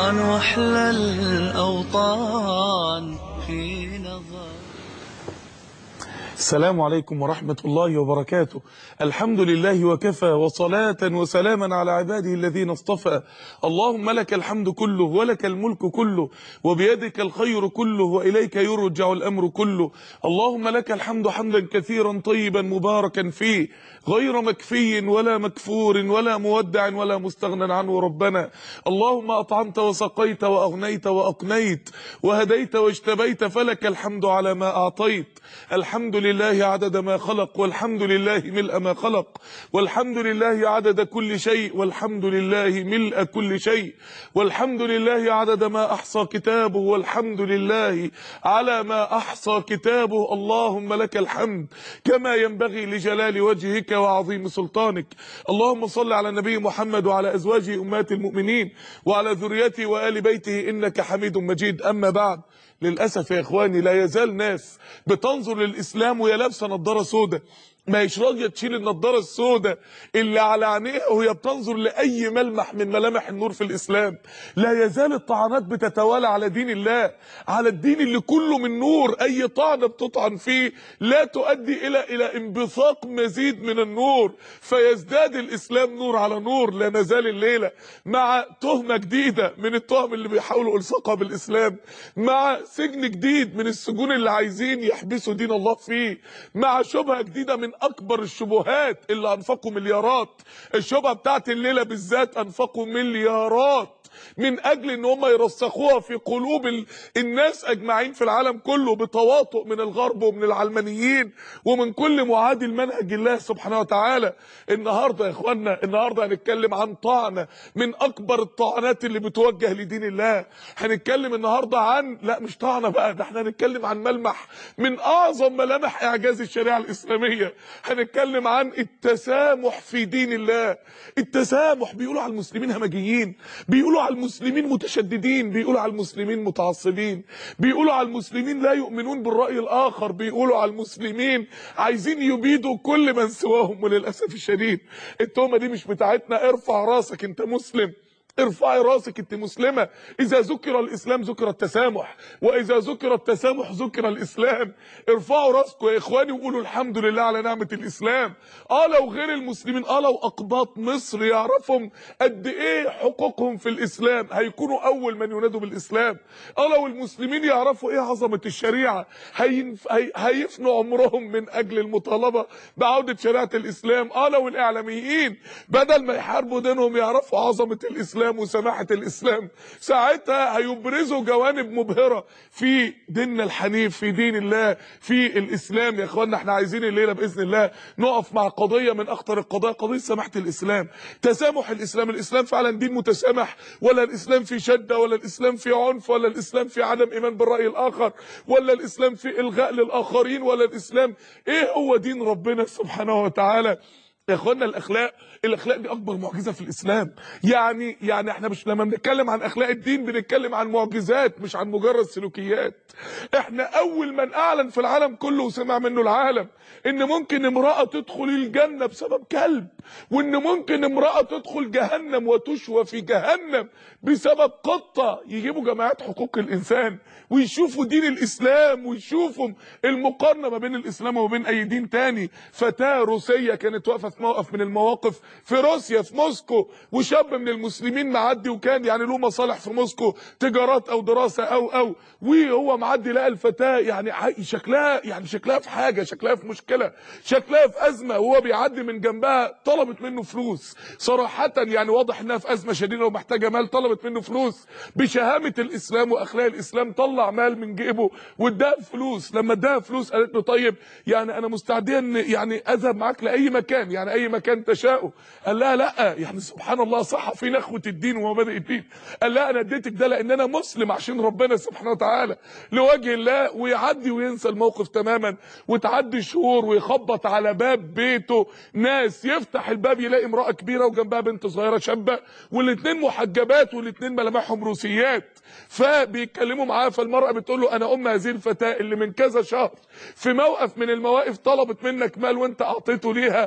واحلى الأوطان في نظر. السلام عليكم ورحمة الله وبركاته. الحمد لله وكفى، وصلاة وسلاما على عباده الذين اصطفى. اللهم لك الحمد كله ولك الملك كله وبيدك الخير كله وإليك يرجع الأمر كله. اللهم لك الحمد حمدا كثيرا طيبا مباركا فيه غير مكفي ولا مكفور ولا مودع ولا مستغنى عنه. ربنا اللهم أطعمت وسقيت وأغنيت وأقنيت وهديت واجتبيت، فلك الحمد على ما أعطيت. الحمد لله عدد ما خلق، والحمد لله ملء ما خلق، والحمد لله عدد كل شيء، والحمد لله ملء كل شيء، والحمد لله عدد ما أحصى كتابه، والحمد لله على ما أحصى كتابه. اللهم لك الحمد كما ينبغي لجلال وجهك وعظيم سلطانك. اللهم صل على النبي محمد وعلى أزواجه أمهات المؤمنين وعلى ذريته وآل بيته إنك حميد مجيد. أما بعد، للأسف يا إخواني لا يزال ناس بتنظر للإسلام وهي لابسة نظارة سودة، ما هيش راضيه تشيل النضاره السوداء اللي على عينيها وهي بتنظر لاي ملمح من ملامح النور في الاسلام. لا يزال الطعنات بتتوالى على دين الله، على الدين اللي كله من نور. اي طعنه بتطعن فيه لا تؤدي الى انبثاق مزيد من النور، فيزداد الاسلام نور على نور. لا نزال الليله مع تهمه جديده من التهم اللي بيحاولوا الصاقها بالاسلام، مع سجن جديد من السجون اللي عايزين يحبسوا دين الله فيه، مع شبهه جديده من اكبر الشبهات اللي انفقوا مليارات. الشبهه بتاعت الليله بالذات انفقوا مليارات من اجل ان هم يرسخوها في قلوب الناس اجمعين في العالم كله بتواطؤ من الغرب ومن العلمانيين ومن كل معادي لمنهج الله سبحانه وتعالى. النهارده يا اخوانا، النهارده هنتكلم عن طعنه من اكبر الطعنات اللي بتوجه لدين الله. هنتكلم النهارده عن، لا مش طعنه بقى، ده احنا هنتكلم عن ملمح من اعظم ملامح اعجاز الشريعه الاسلاميه. هنتكلم عن التسامح في دين الله. التسامح، بيقولوا على المسلمين همجيين، بيقولوا على المسلمين متشددين، بيقولوا على المسلمين متعصبين، بيقولوا على المسلمين لا يؤمنون بالرأي الآخر، بيقولوا على المسلمين عايزين يبيدوا كل من سواهم. وللأسف الشديد التهمة دي مش بتاعتنا. ارفع راسك انت مسلم، ارفعي راسك انت مسلمه. اذا ذكر الاسلام ذكر التسامح، واذا ذكر التسامح ذكر الاسلام. ارفعوا راسكم يا اخواني وقولوا الحمد لله على نعمه الاسلام. لو غير المسلمين، لو اقباط مصر يعرفهم قد ايه حقوقهم في الاسلام هيكونوا اول من ينادوا بالاسلام. لو المسلمين يعرفوا ايه عظمه الشريعه هيفنوا عمرهم من اجل المطالبه بعوده شريعه الاسلام. لو الاعلاميين بدل ما يحاربوا دينهم يعرفوا عظمه الاسلام وسماحه الاسلام، ساعتها هيبرزوا جوانب مبهره في ديننا الحنيف، في دين الله، في الاسلام. يا اخوانا احنا عايزين الليله باذن الله نقف مع قضيه من اخطر القضايا، قضيه سماحه الاسلام، تسامح الاسلام. الاسلام فعلا دين متسامح، ولا الاسلام في شده، ولا الاسلام في عنف، ولا الاسلام في عدم ايمان بالراي الاخر، ولا الاسلام في الغاء للاخرين، ولا الاسلام ايه هو دين ربنا سبحانه وتعالى؟ يا اخوانا الاخلاق دي اكبر معجزه في الاسلام. يعني احنا مش لما بنتكلم عن اخلاق الدين بنتكلم عن معجزات مش عن مجرد سلوكيات. احنا اول من اعلن في العالم كله وسمع منه العالم ان ممكن امراه تدخل الجنه بسبب كلب، وان ممكن امراه تدخل جهنم وتشوى في جهنم بسبب قطه. يجيبوا جماعات حقوق الانسان ويشوفوا دين الاسلام ويشوفوا المقارنه ما بين الاسلام وما بين اي دين تاني. فتاه روسيه كانت واقفه في موقف من المواقف في روسيا في موسكو، وشاب من المسلمين معدي وكان يعني له مصالح في موسكو، تجارات او دراسه او وهو معدي لقى الفتاه يعني شكلها في حاجه، شكلها في مشكله، شكلها في ازمه، وهو بيعدي من جنبها طلبت منه فلوس. صراحه يعني واضح انها في ازمه شديده ومحتاجه مال، طلبت منه فلوس. بشهامه الاسلام واخلاق الاسلام طلع مال من جيبه واداها فلوس. لما اداها فلوس قالت له طيب يعني انا مستعديه ان يعني اذهب معاك لاي مكان، يعني اي مكان تشاءه. قال لها لا، يعني سبحان الله صح في نخوه الدين ومبادئ الدين. قال لها انا اديتك ده لان انا مسلم عشان ربنا سبحانه وتعالى لوجه الله. ويعدي وينسى الموقف تماما، وتعدي شهور ويخبط على باب بيته ناس، يفتح الباب يلاقي امراه كبيره وجنبها بنت صغيره شابه، والاثنين محجبات والاثنين ملامحهم روسيات. فبيتكلموا معاه، فالمراه بتقول له انا ام هذه الفتاه اللي من كذا شهر في موقف من المواقف طلبت منك مال وانت اعطيته ليها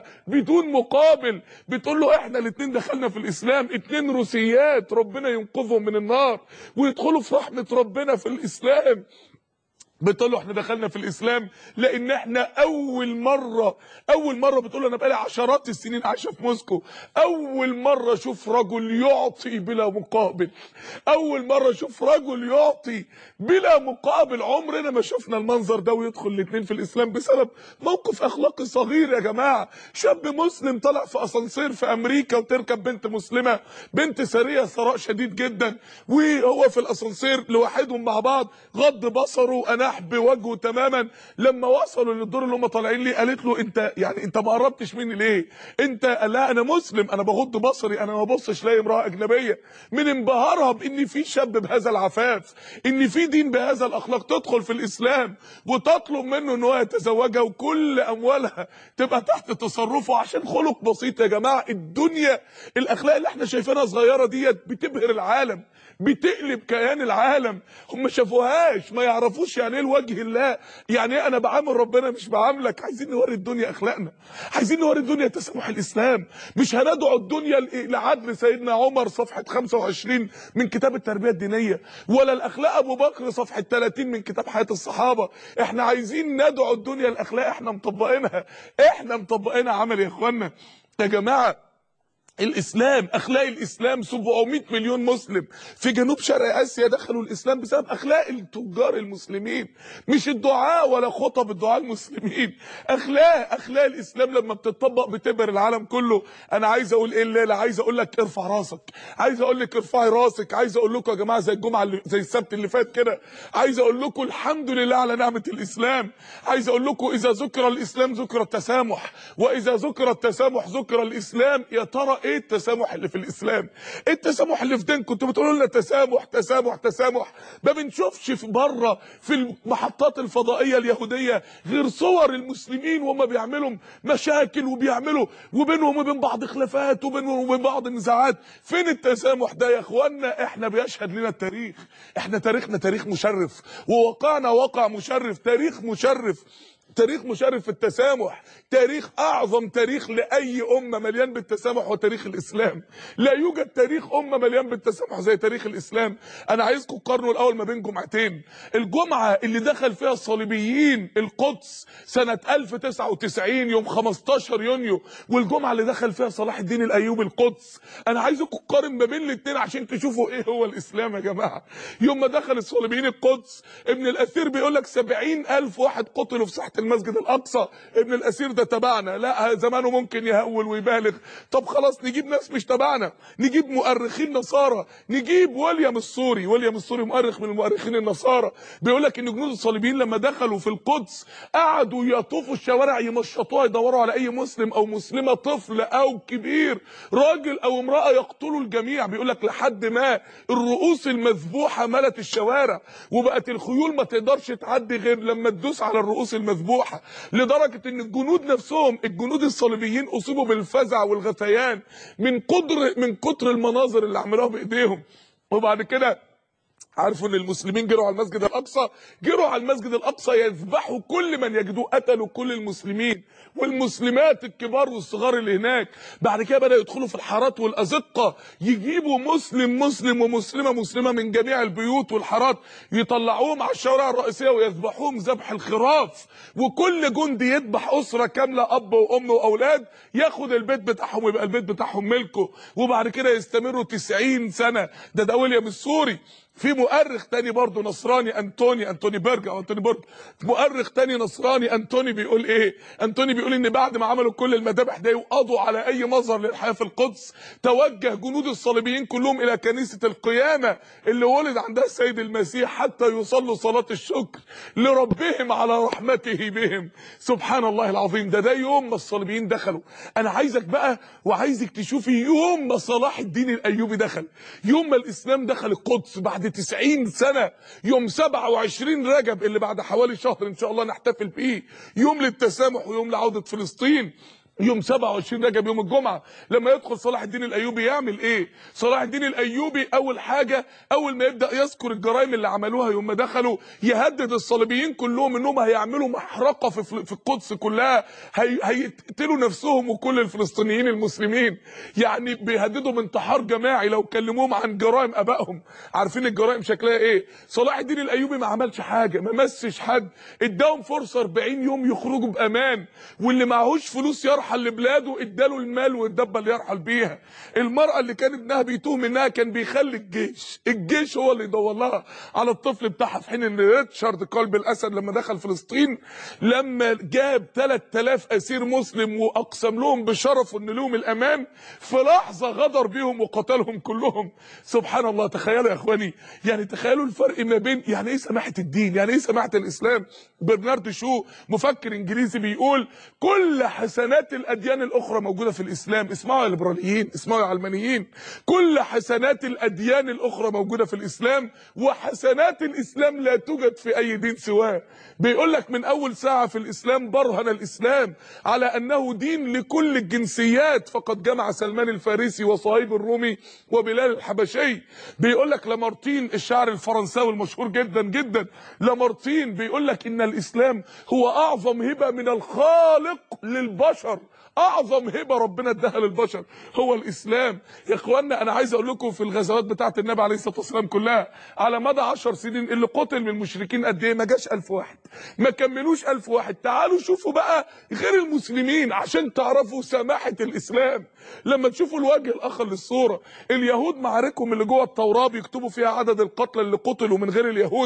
بدون مقابل، بتقول له احنا الاتنين دخلنا في الاسلام، اتنين روسيات ربنا ينقذهم من النار ويدخلوا في رحمة ربنا في الاسلام. بتقول له احنا دخلنا في الاسلام لان احنا اول مره بتقول له انا بقالي عشرات السنين عايشه في موسكو، اول مره اشوف رجل يعطي بلا مقابل، اول مره اشوف رجل يعطي بلا مقابل. عمرنا ما شفنا المنظر ده، ويدخل الاثنين في الاسلام بسبب موقف اخلاقي صغير. يا جماعه شاب مسلم طلع في اسانسير في امريكا وتركب بنت مسلمه، بنت سريه ثراء شديد جدا، وهو في الاسانسير لوحدهم مع بعض، غض بصره اناح بوجهه تماما. لما وصلوا للدور اللي هم طالعين ليه قالت له انت ما قربتش مني ليه؟ انت قال لها انا مسلم، انا بغض بصري، انا ما ببصش لاقي امراه اجنبيه. من انبهارها بان في شاب بهذا العفاف، ان في دين بهذا الاخلاق تدخل في الاسلام وتطلب منه ان هو يتزوجها وكل اموالها تبقى تحت تصرفه عشان خلق بسيط. يا جماعه الدنيا الاخلاق اللي احنا شايفينها صغيره ديت بتبهر العالم، بتقلب كيان العالم. هم ما شافوهاش، ما يعرفوش يعني ايه الوجه الله، يعني ايه انا بعامل ربنا مش بعاملك. عايزين نوري الدنيا اخلاقنا، عايزين نوري الدنيا تسامح الاسلام. مش هندعو الدنيا لعدل سيدنا عمر صفحه 25 من كتاب التربيه الدينيه، ولا الاخلاق ابو بكر صفحه 30 من كتاب حياه الصحابه. احنا عايزين ندعو الدنيا الاخلاق، احنا مطبقينها عمل. يا اخوانا يا جماعه الاسلام، اخلاق الاسلام 700 مليون مسلم في جنوب شرق اسيا دخلوا الاسلام بسبب اخلاق التجار المسلمين، مش الدعاء ولا خطب الدعاء المسلمين. اخلاق الاسلام لما بتطبق بتبهر العالم كله. انا عايز اقول ايه الليله؟ عايز اقول لك ارفع راسك، عايز اقول لك ارفعي راسك، عايز اقول لكم يا جماعه زي الجمعه زي السبت اللي فات كده، عايز اقول لكم الحمد لله على نعمه الاسلام. عايز اقول لكم اذا ذكر الاسلام ذكر التسامح، واذا ذكر التسامح ذكر الاسلام. يا ترى ايه التسامح اللي في الاسلام؟ ايه التسامح اللي في دينكم؟ كنتوا بتقولوا لنا تسامح تسامح تسامح، ما بنشوفش في بره في المحطات الفضائيه اليهوديه غير صور المسلمين وهم بيعملوا مشاكل وبيعملوا وبينهم وبين بعض خلافات وبينهم وبين بعض نزاعات. فين التسامح ده يا اخوانا؟ احنا بيشهد لنا التاريخ، احنا تاريخنا تاريخ مشرف، وواقعنا واقع مشرف، تاريخ مشرف في التسامح. تاريخ اعظم تاريخ لاي امه مليان بالتسامح هو تاريخ الاسلام. لا يوجد تاريخ امه مليان بالتسامح زي تاريخ الاسلام. انا عايزكم تقارنوا الاول ما بين جمعتين، الجمعه اللي دخل فيها الصليبيين القدس سنه 1099 يوم 15 يونيو، والجمعه اللي دخل فيها صلاح الدين الايوبي القدس. انا عايزكم تقارن ما بين الاثنين عشان تشوفوا ايه هو الاسلام. يا جماعه يوم ما دخل الصليبيين القدس، ابن الاثير بيقول لك 70,000 واحد قتلوا في ساحه المسجد الاقصى. ابن الاثير ده تبعنا؟ لا، زمانه ممكن يهول ويبالغ. طب خلاص نجيب ناس مش تبعنا، نجيب مؤرخين نصارى، نجيب ويليام السوري مؤرخ من المؤرخين النصارى، بيقول لك ان جنود الصليبيين لما دخلوا في القدس قعدوا يطوفوا الشوارع يمشطوها يدوروا على اي مسلم او مسلمه، طفل او كبير، راجل او امراه، يقتلوا الجميع. بيقول لك لحد ما الرؤوس المذبوحه ملت الشوارع، وبقت الخيول ما تقدرش تعدي غير لما تدوس على الرؤوس المذبوحه، لدرجه ان الجنود نفسهم، الجنود الصليبيين، اصيبوا بالفزع والغثيان من كتر المناظر اللي عملوها بايديهم. وبعد كده عارفوا ان المسلمين جروا على المسجد الاقصى يذبحوا كل من يجدوه، قتلوا كل المسلمين والمسلمات الكبار والصغار اللي هناك. بعد كده بدأوا يدخلوا في الحارات والازقه، يجيبوا مسلم ومسلمه من جميع البيوت والحارات، يطلعوهم على الشوارع الرئيسيه ويذبحوهم ذبح الخراف، وكل جندي يذبح اسره كامله، اب وام واولاد، ياخد البيت بتاعهم ويبقى البيت بتاعهم ملكه. وبعد كده يستمروا 90 سنه. ده ويليام السوري. في مؤرخ تاني برضه نصراني، انتوني بيرج، مؤرخ تاني نصراني انتوني، بيقول ايه؟ انتوني بيقول ان بعد ما عملوا كل المذابح دي وقضوا على اي مظهر للحياه في القدس، توجه جنود الصليبيين كلهم الى كنيسه القيامه اللي ولد عندها السيد المسيح حتى يصلوا صلاه الشكر لربهم على رحمته بهم. سبحان الله العظيم. ده يوم ما الصليبيين دخلوا. انا عايزك بقى وعايزك تشوفي يوم ما صلاح الدين الايوبي دخل، يوم ما الاسلام دخل القدس بعد 90 سنة، يوم 27 رجب اللي بعد حوالي شهر ان شاء الله نحتفل بيه، يوم للتسامح ويوم لعودة فلسطين. يوم 27 رجب يوم الجمعه لما يدخل صلاح الدين الايوبي يعمل ايه؟ صلاح الدين الايوبي اول حاجه اول ما يبدا يذكر الجرائم اللي عملوها يوم ما دخلوا، يهدد الصليبيين كلهم انهم هيعملوا محرقه في القدس كلها، هيقتلوا نفسهم وكل الفلسطينيين المسلمين، يعني بيهددوا بانتحار جماعي لو كلموهم عن جرائم ابائهم. عارفين الجرائم شكلها ايه؟ صلاح الدين الايوبي ما عملش حاجه، ما مسش حد، اداهم فرصه 40 يوم يخرجوا بامان، واللي معهوش فلوس يرحل لبلاده اداله المال والدبه اللي يرحل بيها. المراه اللي كان ابنها بيتوه منها كان بيخلي الجيش هو اللي يدور لها على الطفل بتاعها، في حين ان ريتشارد قلب الاسد لما دخل فلسطين لما جاب 3000 اسير مسلم واقسم لهم بشرفه ان لهم الامان، في لحظه غدر بيهم وقتلهم كلهم. سبحان الله. تخيلوا يا اخواني، يعني تخيلوا الفرق ما بين يعني ايه سماحه الدين، يعني ايه سماحه الاسلام. برنارد شو مفكر انجليزي بيقول كل حسنات الاديان الاخرى موجوده في الاسلام. اسمعوا يا ليبراليين، اسمعوا يا علمانيين، كل حسنات الاديان الاخرى موجوده في الاسلام، وحسنات الاسلام لا توجد في اي دين سواه. بيقول لك من اول ساعه في الاسلام برهن الاسلام على انه دين لكل الجنسيات، فقد جمع سلمان الفارسي وصهيب الرومي وبلال الحبشي. بيقول لك لامارتين الشاعر الفرنساوي المشهور جدا جدا، لامارتين بيقول لك ان الاسلام هو اعظم هبه من الخالق للبشر، اعظم هبه ربنا اداها للبشر هو الاسلام. يا اخوانا انا عايز اقول لكم في الغزوات بتاعه النبي عليه الصلاه والسلام كلها على مدى 10 سنين اللي قتل من المشركين قد ايه؟ ما جاش 1000 واحد، ما كملوش 1000 واحد. تعالوا شوفوا بقى غير المسلمين عشان تعرفوا سماحه الاسلام. لما تشوفوا الوجه الاخر للصوره، اليهود معاركهم اللي جوه التوراه بيكتبوا فيها عدد القتلى اللي قتلوا من غير اليهود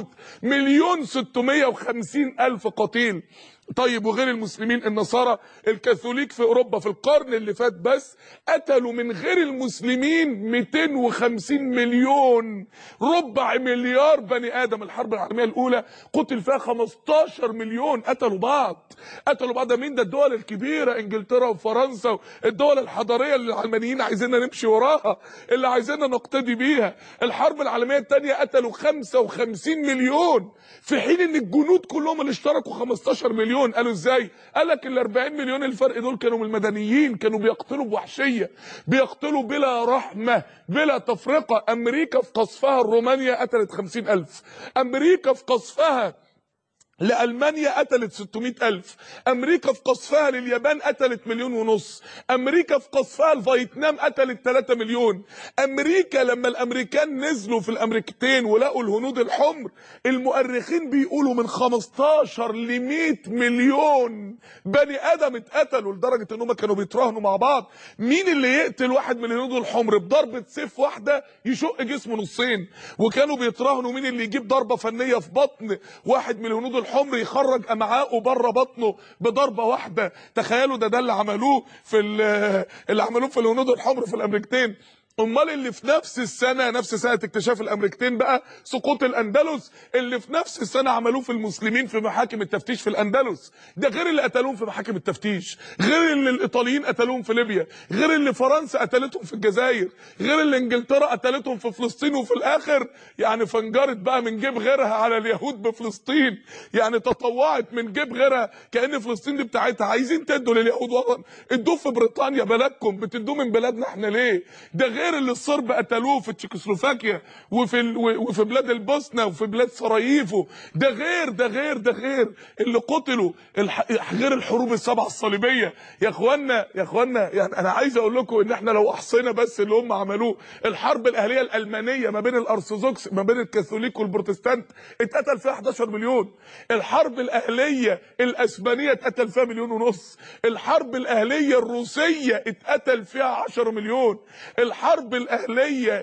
1,650,000 قتيل. طيب وغير المسلمين النصارى الكاثوليك في اوروبا في القرن اللي فات بس قتلوا من غير المسلمين 250 مليون، ربع مليار بني ادم. الحرب العالميه الاولى قتل فيها 15 مليون، قتلوا بعض. ده مين ده؟ الدول الكبيره انجلترا وفرنسا، الدول الحضاريه اللي العلمانيين عايزيننا نمشي وراها، اللي عايزيننا نقتدي بيها. الحرب العالميه الثانيه قتلوا 55 مليون، في حين ان الجنود كلهم اللي اشتركوا 15 مليون. قالوا ازاي؟ قال لك ال 40 مليون الفرق دول كانوا من المدنيين، كانوا بيقتلوا بوحشيه، بيقتلوا بلا رحمه بلا تفرقه. امريكا في قصفها رومانيا قتلت 50,000، امريكا في قصفها لألمانيا قتلت 600,000، أمريكا في قصفها لليابان قتلت 1.5 مليون، أمريكا في قصفها لفيتنام قتلت 3 مليون. أمريكا لما الأمريكان نزلوا في الأمريكتين ولقوا الهنود الحمر، المؤرخين بيقولوا من 15 ل 100 مليون بني آدم اتقتلوا، لدرجة إنهم كانوا بيتراهنوا مع بعض مين اللي يقتل واحد من الهنود الحمر بضربة سيف واحدة يشق جسمه نصين، وكانوا بيتراهنوا مين اللي يجيب ضربة فنية في بطن واحد من الهنود الحمر يخرج امعاءه بره بطنه بضربه واحده. تخيلوا ده اللي عملوه في الهنود الحمر في الامريكتين. امال اللي في نفس السنه، نفس سنه اكتشاف الامريكتين بقى سقوط الاندلس، اللي في نفس السنه عملوه في المسلمين في محاكم التفتيش في الاندلس، ده غير اللي قتلوهم في محاكم التفتيش، غير اللي الايطاليين قتلوهم في ليبيا، غير اللي فرنسا قتلتهم في الجزائر، غير اللي انجلترا قتلتهم في فلسطين، وفي الاخر يعني فنجرت بقى من جيب غيرها على اليهود بفلسطين، يعني تطوعت من جيب غيرها كأن فلسطين دي بتاعتها. عايزين تدوا لليهود وطن، ادوه في بريطانيا بلدكم، بتدوه من بلادنا احنا ليه؟ ده غير اللي الصرب قتلوه في تشيكوسلوفاكيا وفي بلاد البوسنه وفي بلاد سراييفو، ده غير اللي قتلوا، غير الحروب السبعه الصليبيه. يا اخوانا يعني انا عايز اقول لكم ان احنا لو احصينا بس اللي هم عملوه، الحرب الاهليه الالمانيه ما بين الارثوذكس ما بين الكاثوليك والبروتستانت اتقتل فيها 11 مليون، الحرب الاهليه الاسبانيه اتقتل فيها 1.5 مليون، الحرب الاهليه الروسيه اتقتل فيها 10 مليون، الحرب الاهليه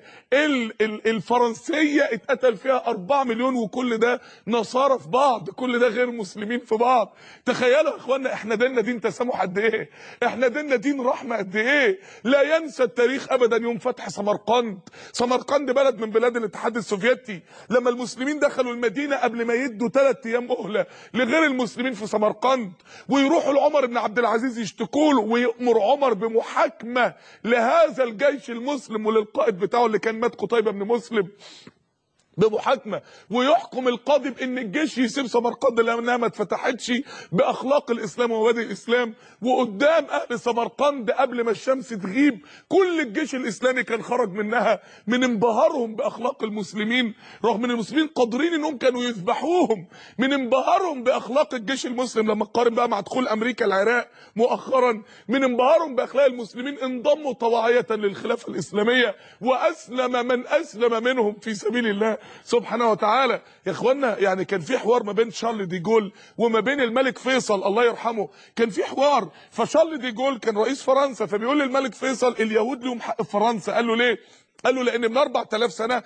الفرنسيه اتقتل فيها 4 مليون، وكل ده نصارى في بعض، كل ده غير مسلمين في بعض. تخيلوا يا اخوانا احنا ديننا دين تسامح قد ايه، احنا ديننا دين رحمه قد ايه. لا ينسى التاريخ ابدا يوم فتح سمرقند بلد من بلاد الاتحاد السوفيتي، لما المسلمين دخلوا المدينه قبل ما يدوا 3 ايام مهله لغير المسلمين في سمرقند، ويروحوا لعمر بن عبد العزيز يشتكوا له، ويأمر عمر بمحاكمه لهذا الجيش المسلم وللقائد بتاعه اللي كان مات قتيبة بن مسلم. بمحاكمه، ويحكم القاضي بان الجيش يسيب سمرقند لانها ما اتفتحتش باخلاق الاسلام ومبادئ الاسلام. وقدام اهل سمرقند قبل ما الشمس تغيب كل الجيش الاسلامي كان خرج منها من انبهارهم باخلاق المسلمين، رغم ان المسلمين قادرين انهم كانوا يذبحوهم، من انبهارهم باخلاق الجيش المسلم. لما تقارن بقى مع دخول امريكا العراق مؤخرا، من انبهارهم باخلاق المسلمين انضموا طواعيه للخلافه الاسلاميه، واسلم من اسلم منهم في سبيل الله سبحانه وتعالى. يا اخوانا يعني كان في حوار ما بين شارل دي جول وما بين الملك فيصل الله يرحمه، كان في حوار. فشارل دي جول كان رئيس فرنسا، فبيقول للملك فيصل اليهود لهم حق في فرنسا. قال له ليه؟ قال له لان من 4000 سنه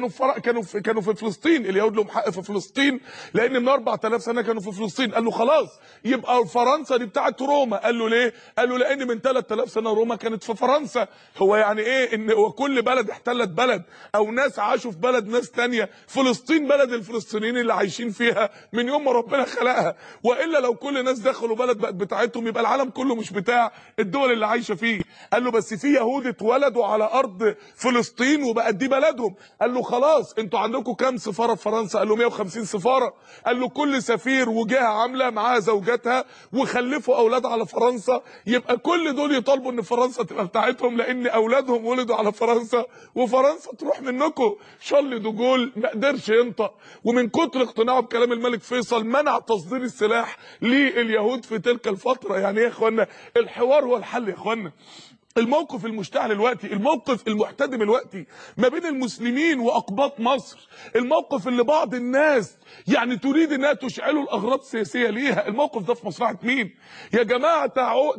كانوا في فلسطين، اليهود لهم حق في فلسطين لان من 4000 سنه كانوا في فلسطين. قال له خلاص يبقى فرنسا دي بتاعت روما. قال له ليه؟ قال له لان من 3000 سنه روما كانت في فرنسا. هو يعني ايه ان هو كل بلد احتلت بلد او ناس عاشوا في بلد ناس ثانيه؟ فلسطين بلد الفلسطينيين اللي عايشين فيها من يوم ما ربنا خلقها، والا لو كل ناس دخلوا بلد بقت بتاعتهم يبقى العالم كله مش بتاع الدول اللي عايشه فيه. قال له بس في يهود اتولدوا على ارض فلسطين وبقت دي بلدهم. قال له خلاص انتوا عندكم كام سفاره في فرنسا؟ قال له 150 سفاره. قال له كل سفير وجهه عامله معاها زوجاتها وخلفوا اولاد على فرنسا، يبقى كل دول يطالبوا ان فرنسا تبقى بتاعتهم لان اولادهم ولدوا على فرنسا وفرنسا تروح منكم. شارل دو جول ما قدرش ينطق، ومن كتر اقتناعه بكلام الملك فيصل منع تصدير السلاح لليهود في تلك الفتره. يعني ايه يا اخوانا؟ الحوار هو الحل يا اخوانا. الموقف المشتعل الوقتي، الموقف المحتدم الوقتي ما بين المسلمين واقباط مصر، الموقف اللي بعض الناس يعني تريد انها تشعله الاغراض السياسيه ليها، الموقف ده في مصلحه مين؟ يا جماعه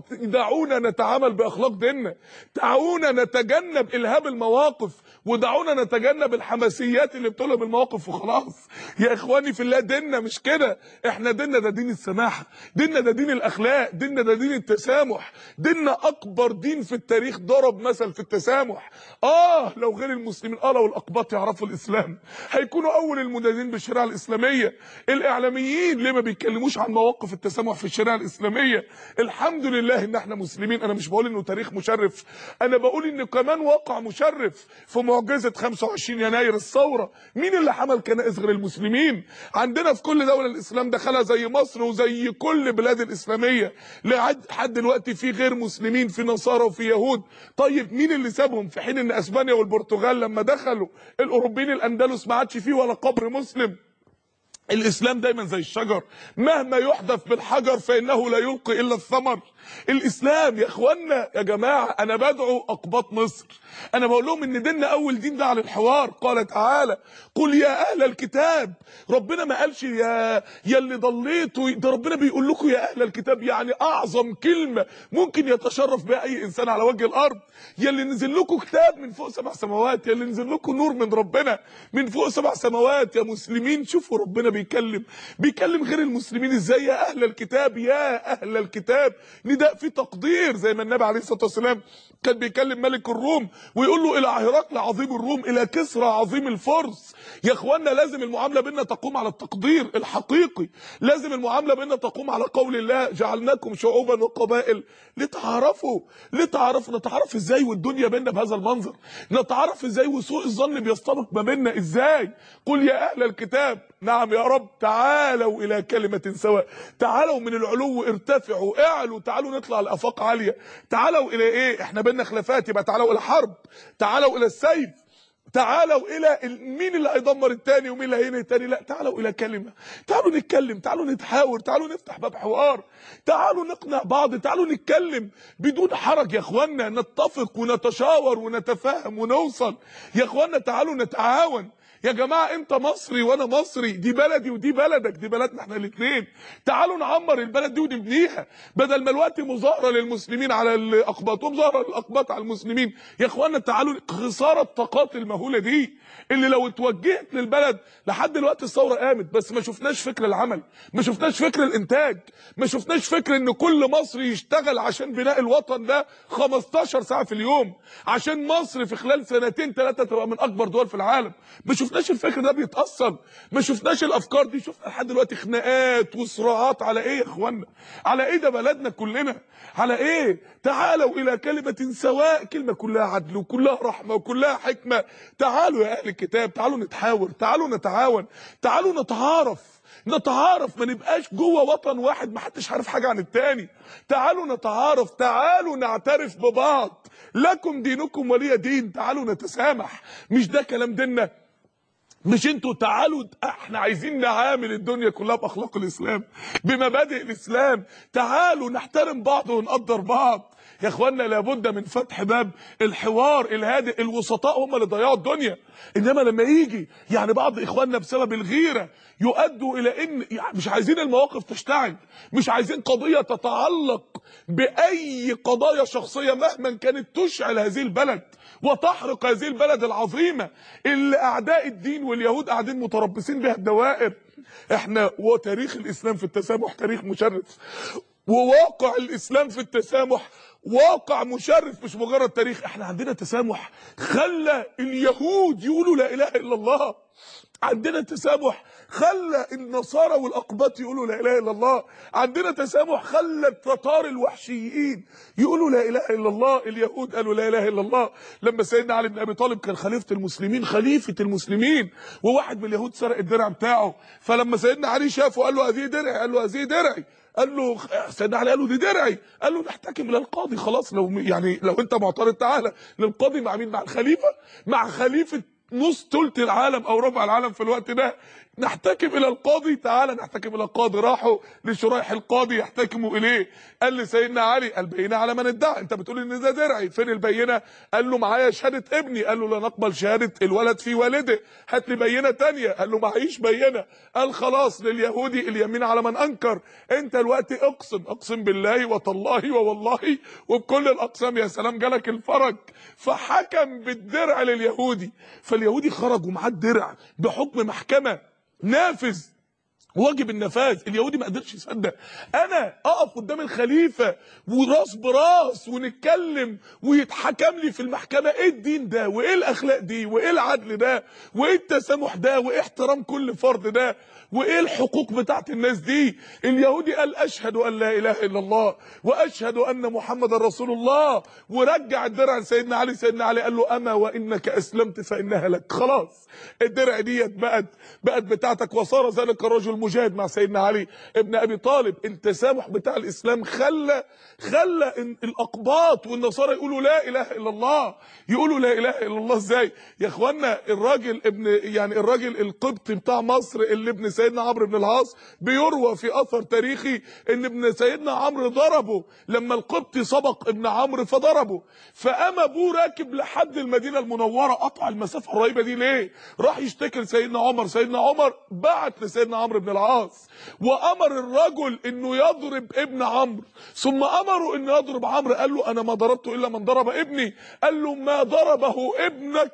دعونا نتعامل باخلاق ديننا، دعونا نتجنب الهاب المواقف، ودعونا نتجنب الحماسيات اللي بتقلب المواقف وخلاص. يا اخواني في الله ديننا مش كده، احنا ديننا ده دين السماحه، ديننا ده دين الاخلاق، ديننا ده دين التسامح، ديننا اكبر دين في التاريخ ضرب مثل في التسامح. لو غير المسلمين لو الاقباط يعرفوا الاسلام هيكونوا اول المدانين بالشريعه الاسلاميه. الاعلاميين ليه ما بيتكلموش عن مواقف التسامح في الشريعه الاسلاميه؟ الحمد لله ان احنا مسلمين. انا مش بقول انه تاريخ مشرف، انا بقول انه كمان واقع مشرف في معجزه 25 يناير الثوره. مين اللي حمل كنائس غير المسلمين؟ عندنا في كل دوله الاسلام دخلها زي مصر وزي كل بلاد الاسلاميه لحد دلوقتي في غير مسلمين، في نصارى وفي يهود. طيب مين اللي سابهم؟ في حين ان اسبانيا والبرتغال لما دخلوا الاوروبيين الاندلس ما عادش فيه ولا قبر مسلم. الاسلام دايما زي الشجر، مهما يحدث بالحجر فانه لا يلقي الا الثمر. الاسلام يا اخوانا يا جماعه، انا بدعو اقباط مصر، انا بقول لهم ان ديننا اول دين ده على الحوار. قال تعالى قل يا اهل الكتاب. ربنا ما قالش يا اللي ضليتوا، ده ربنا بيقول لكم يا اهل الكتاب، يعني اعظم كلمه ممكن يتشرف بها اي انسان على وجه الارض. يا اللي نزل لكم كتاب من فوق 7 سماوات، يا اللي نزل لكم نور من ربنا من فوق 7 سماوات. يا مسلمين شوفوا ربنا بيكلم غير المسلمين ازاي. يا اهل الكتاب، يا اهل الكتاب، نداء في تقدير، زي ما النبي عليه الصلاه والسلام كان بيكلم ملك الروم ويقول له الى هرقل عظيم الروم، الى كسرى عظيم الفرس. يا اخوانا لازم المعامله بيننا تقوم على التقدير الحقيقي، لازم المعامله بيننا تقوم على قول الله جعلناكم شعوبا وقبائل لتعارفوا. نتعرف ازاي والدنيا بيننا بهذا المنظر؟ نتعرف ازاي وسوء الظن بيستبق ما بيننا ازاي؟ قل يا اهل الكتاب، نعم يا رب، تعالوا الى كلمه سواء، تعالوا من العلو ارتفعوا اعلوا، تعالوا نطلع لافاق عاليه. تعالوا الى ايه؟ احنا بيننا خلافات، يبقى تعالوا الى حرب، تعالوا الى السيف، تعالوا الى مين اللي هيدمر التاني ومين اللي هينهي التاني. لا، تعالوا الى كلمه، تعالوا نتكلم، تعالوا نتحاور، تعالوا نفتح باب حوار، تعالوا نقنع بعض، تعالوا نتكلم بدون حرج يا اخوانا، نتفق ونتشاور ونتفاهم ونوصل يا اخوانا. تعالوا نتعاون يا جماعه، انت مصري وانا مصري، دي بلدي ودي بلدك، دي بلدنا احنا الاثنين. تعالوا نعمر البلد دي ونبنيها، بدل ما الوقت مظاهره للمسلمين على الاقباط ومظاهره للاقباط على المسلمين. يا اخوانا تعالوا، خساره الطاقات المهوله دي اللي لو اتوجهت للبلد. لحد دلوقتي الثوره قامت بس ما شفناش فكر العمل، ما شفناش فكر الانتاج، ما شفناش فكر ان كل مصري يشتغل عشان بناء الوطن ده 15 ساعه في اليوم، عشان مصر في خلال 2 3 تبقى من اكبر دول في العالم. ما شفناش الفكر ده بيتأصل، ما شفناش الافكار دي. شفنا لحد دلوقتي خناقات وصراعات على ايه يا اخوانا؟ على ايه؟ ده بلدنا كلنا، على ايه؟ تعالوا الى كلمه سواء، كلمه كلها عدل وكلها رحمه وكلها حكمه. تعالوا يا اهل الكتاب، تعالوا نتحاور، تعالوا نتعاون، تعالوا نتعارف، ما نبقاش جوه وطن واحد ما حدش عارف حاجه عن التاني. تعالوا نتعارف، تعالوا نعترف ببعض، لكم دينكم ولي دين. تعالوا نتسامح، مش ده كلام ديننا؟ مش انتوا تعالوا احنا عايزين نعامل الدنيا كلها باخلاق الاسلام، بمبادئ الاسلام. تعالوا نحترم بعض ونقدر بعض. يا اخوانا لابد من فتح باب الحوار الهادئ. الوسطاء هم اللي ضيعوا الدنيا. انما لما يجي يعني بعض اخواننا بسبب الغيره يؤدوا الى ان يعني مش عايزين المواقف تشتعل، مش عايزين قضيه تتعلق باي قضايا شخصيه مهما كانت تشعل هذه البلد وتحرق هذه البلد العظيمه اللي اعداء الدين واليهود قاعدين متربصين بها الدوائر. احنا وتاريخ الاسلام في التسامح تاريخ مشرف، وواقع الاسلام في التسامح واقع مشرف، مش مجرد تاريخ. احنا عندنا تسامح خلى اليهود يقولوا لا اله الا الله، عندنا تسامح خلى النصارى والاقباط يقولوا لا اله الا الله، عندنا تسامح خلى التتار الوحشيين يقولوا لا اله الا الله، اليهود قالوا لا اله الا الله. لما سيدنا علي بن ابي طالب كان خليفه المسلمين وواحد من اليهود سرق الدرع بتاعه، فلما سيدنا علي شافه قال له هذه درعي، قال له هذه درعي، قال له سيدنا علي قال له دي درعي، قال له نحتكم الى القاضي. خلاص لو انت معترض تعالى للقاضي. مع مين؟ مع الخليفه، مع خليفه نص ثلث العالم او ربع العالم في الوقت ده. نحتكم الى القاضي، تعالى نحتكم الى القاضي. راحوا لشريح القاضي يحتكموا اليه. قال لسيدنا علي البينه على من ادعى، انت بتقول ان ده درعي، فين البينه؟ قال له معايا شهاده ابني. قال له لا نقبل شهاده الولد في والده، هات لي بينه ثانيه. قال له معيش بينه. قال خلاص لليهودي اليمين على من انكر، انت دلوقتي اقسم بالله وتالله ووالله وبكل الاقسام. يا سلام جالك الفرج. فحكم بالدرع لليهودي، فاليهودي خرج ومعاه الدرع بحكم محكمه نافذ واجب النفاذ. اليهودي ما قدرش يصدق. انا اقف قدام الخليفه وراس براس ونتكلم ويتحكم لي في المحكمه. ايه الدين ده وايه الاخلاق دي وايه العدل ده وايه التسامح ده وايه احترام كل فرد ده وايه الحقوق بتاعت الناس دي؟ اليهودي قال اشهد ان لا اله الا الله واشهد ان محمد رسول الله، ورجع الدرع لسيدنا علي. سيدنا علي قال له اما وانك اسلمت فانها لك. خلاص الدرع ديت بقت بتاعتك. وصار ذلك الرجل مجاهد مع سيدنا علي ابن ابي طالب. التسامح بتاع الاسلام خلى الاقباط والنصارى يقولوا لا اله الا الله. يقولوا لا اله الا الله ازاي يا اخوانا؟ الراجل القبطي بتاع مصر اللي ابن سيدنا عمرو بن العاص، بيروى في اثر تاريخي ان ابن سيدنا عمرو ضربه لما القبطي سبق ابن عمرو فضربه، فقام ابوه راكب لحد المدينه المنوره. قطع المسافه القريبه دي ليه؟ راح يشتكي لسيدنا عمر. سيدنا عمر بعت لسيدنا عمرو بن العاص وامر الرجل انه يضرب ابن عمرو، ثم امره انه يضرب عمرو. قال له انا ما ضربته الا من ضرب ابني. قال له ما ضربه ابنك،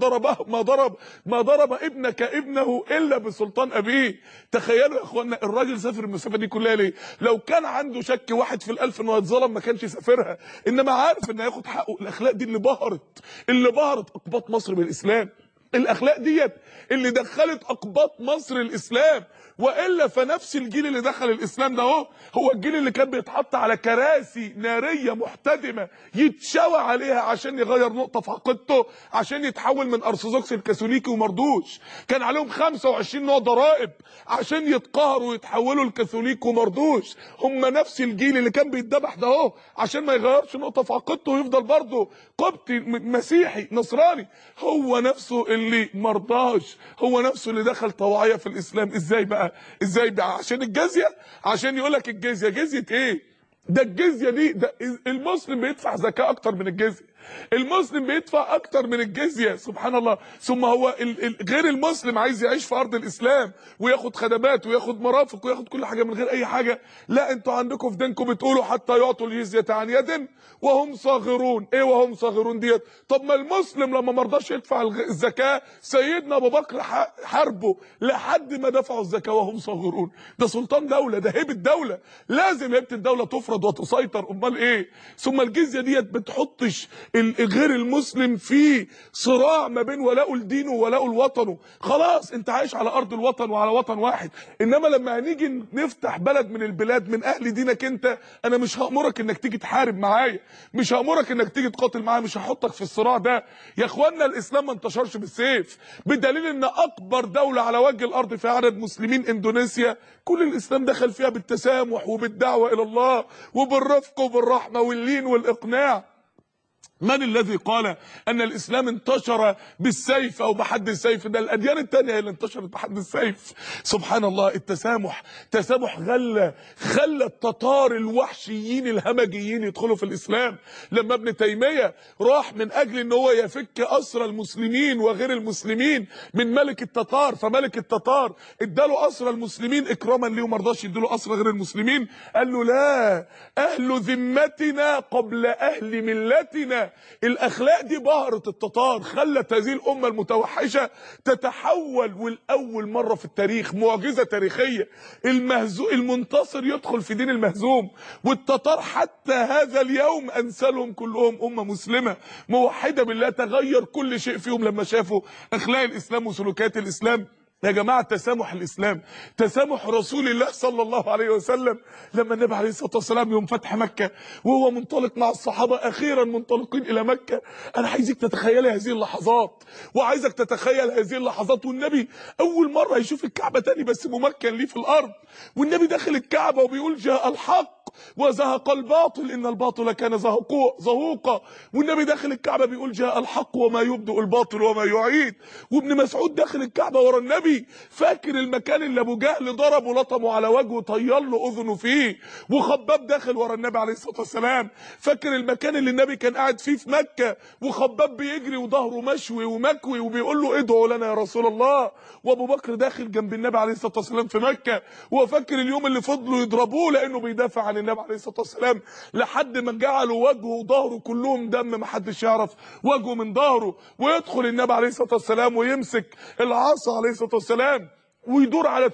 ما ضرب ابنك ابنه الا بسلطان ابيه. تخيلوا يا اخوانا الراجل سافر المسافه دي كلها ليه؟ لو كان عنده شك واحد في الالف انه هيتظلم ما كانش سافرها، انما عارف انه هياخد حقه. الاخلاق دي اللي بهرت اقباط مصر بالاسلام. الاخلاق ديت اللي دخلت اقباط مصر الاسلام. والا فنفس الجيل اللي دخل الاسلام ده هو الجيل اللي كان بيتحط على كراسي ناريه محتدمه يتشوى عليها عشان يغير نقطه في عقيدته، عشان يتحول من ارثوذكسي لكاثوليكي ومردوش. كان عليهم 25 نوع ضرائب عشان يتقهروا ويتحولوا لكاثوليك ومردوش. هم نفس الجيل اللي كان بيتذبح ده عشان ما يغيرش نقطه في عقيدته ويفضل برضه قبطي مسيحي نصراني. هو نفسه اللي مرضاش، هو نفسه اللي دخل طواعيه في الاسلام. ازاي بقى عشان الجزيه؟ عشان يقولك الجزيه جزيه ايه؟ ده الجزيه دي ده المسلم بيدفع زكاه اكتر من الجزيه، المسلم بيدفع اكتر من الجزيه. سبحان الله. ثم هو غير المسلم عايز يعيش في ارض الاسلام وياخد خدمات وياخد مرافق وياخد كل حاجه من غير اي حاجه. لا انتوا عندكم في دينكم بتقولوا حتى يعطوا الجزيه عن يد وهم صاغرون. ايه وهم صاغرون ديت؟ طب ما المسلم لما ما رضاش يدفع الزكاه سيدنا ابو بكر حاربه لحد ما دفعوا الزكاه وهم صاغرون. ده سلطان دوله، ده هيبه دوله، لازم هيبه الدوله تفرض وتسيطر. امال ايه؟ ثم الجزيه ديت بتحطش غير المسلم في صراع ما بين ولاء لدينه وولاء لوطنه. خلاص انت عايش على ارض الوطن وعلى وطن واحد. انما لما هنيجي نفتح بلد من البلاد من اهل دينك انت، انا مش هامرك انك تيجي تحارب معايا، مش هامرك انك تيجي تقاتل معايا، مش هحطك في الصراع ده. يا اخوانا الاسلام ما انتشرش بالسيف، بدليل ان اكبر دوله على وجه الارض في عدد مسلمين اندونيسيا، كل الاسلام دخل فيها بالتسامح وبالدعوه الى الله وبالرفق وبالرحمه واللين والاقناع. من الذي قال ان الاسلام انتشر بالسيف او بحد السيف؟ ده الاديان التانية هي اللي انتشرت بحد السيف. سبحان الله. التسامح، تسامح خلى التتار الوحشيين الهمجيين يدخلوا في الاسلام. لما ابن تيمية راح من اجل ان هو يفك اسرى المسلمين وغير المسلمين من ملك التتار، فملك التتار اداله اسرى المسلمين اكراما ليه وما رضاش يديله اسرى غير المسلمين. قال له لا، اهل ذمتنا قبل اهل ملتنا. الاخلاق دي بهرت التتار، خلت هذه الامه المتوحشه تتحول، والاول مره في التاريخ معجزه تاريخيه، المنتصر يدخل في دين المهزوم. والتتار حتى هذا اليوم انسلهم كلهم امه مسلمه موحده بالله، تغير كل شيء فيهم لما شافوا اخلاق الاسلام وسلوكيات الاسلام. يا جماعه تسامح الاسلام، تسامح رسول الله صلى الله عليه وسلم. لما النبي عليه الصلاه والسلام يوم فتح مكه وهو منطلق مع الصحابه اخيرا منطلقين الى مكه، انا عايزك تتخيلي هذه اللحظات، وعايزك تتخيل هذه اللحظات، والنبي اول مره يشوف الكعبه تاني بس ممكن ليه في الارض، والنبي داخل الكعبه وبيقول جاء الحق وزهق الباطل ان الباطل كان زهوقا. والنبي داخل الكعبه بيقول جاء الحق وما يبدئ الباطل وما يعيد. وابن مسعود داخل الكعبه ورا النبي، فاكر المكان اللي ابو جهل ضربه لطمه على وجهه طير له اذنه فيه. وخباب داخل ورا النبي عليه الصلاه والسلام، فاكر المكان اللي النبي كان قاعد فيه في مكه وخباب بيجري وظهره مشوي ومكوي وبيقول له ادعوا لنا يا رسول الله. وابو بكر داخل جنب النبي عليه الصلاه والسلام في مكه، وفاكر اليوم اللي فضلوا يضربوه لانه بيدافع عن النبي عليه الصلاه والسلام، لحد ما جعلوا وجهه وظهره كلهم دم، ما حدش يعرف وجهه من ظهره. ويدخل النبي عليه الصلاه والسلام ويمسك العصا عليه الصلاه والسلام ويدور على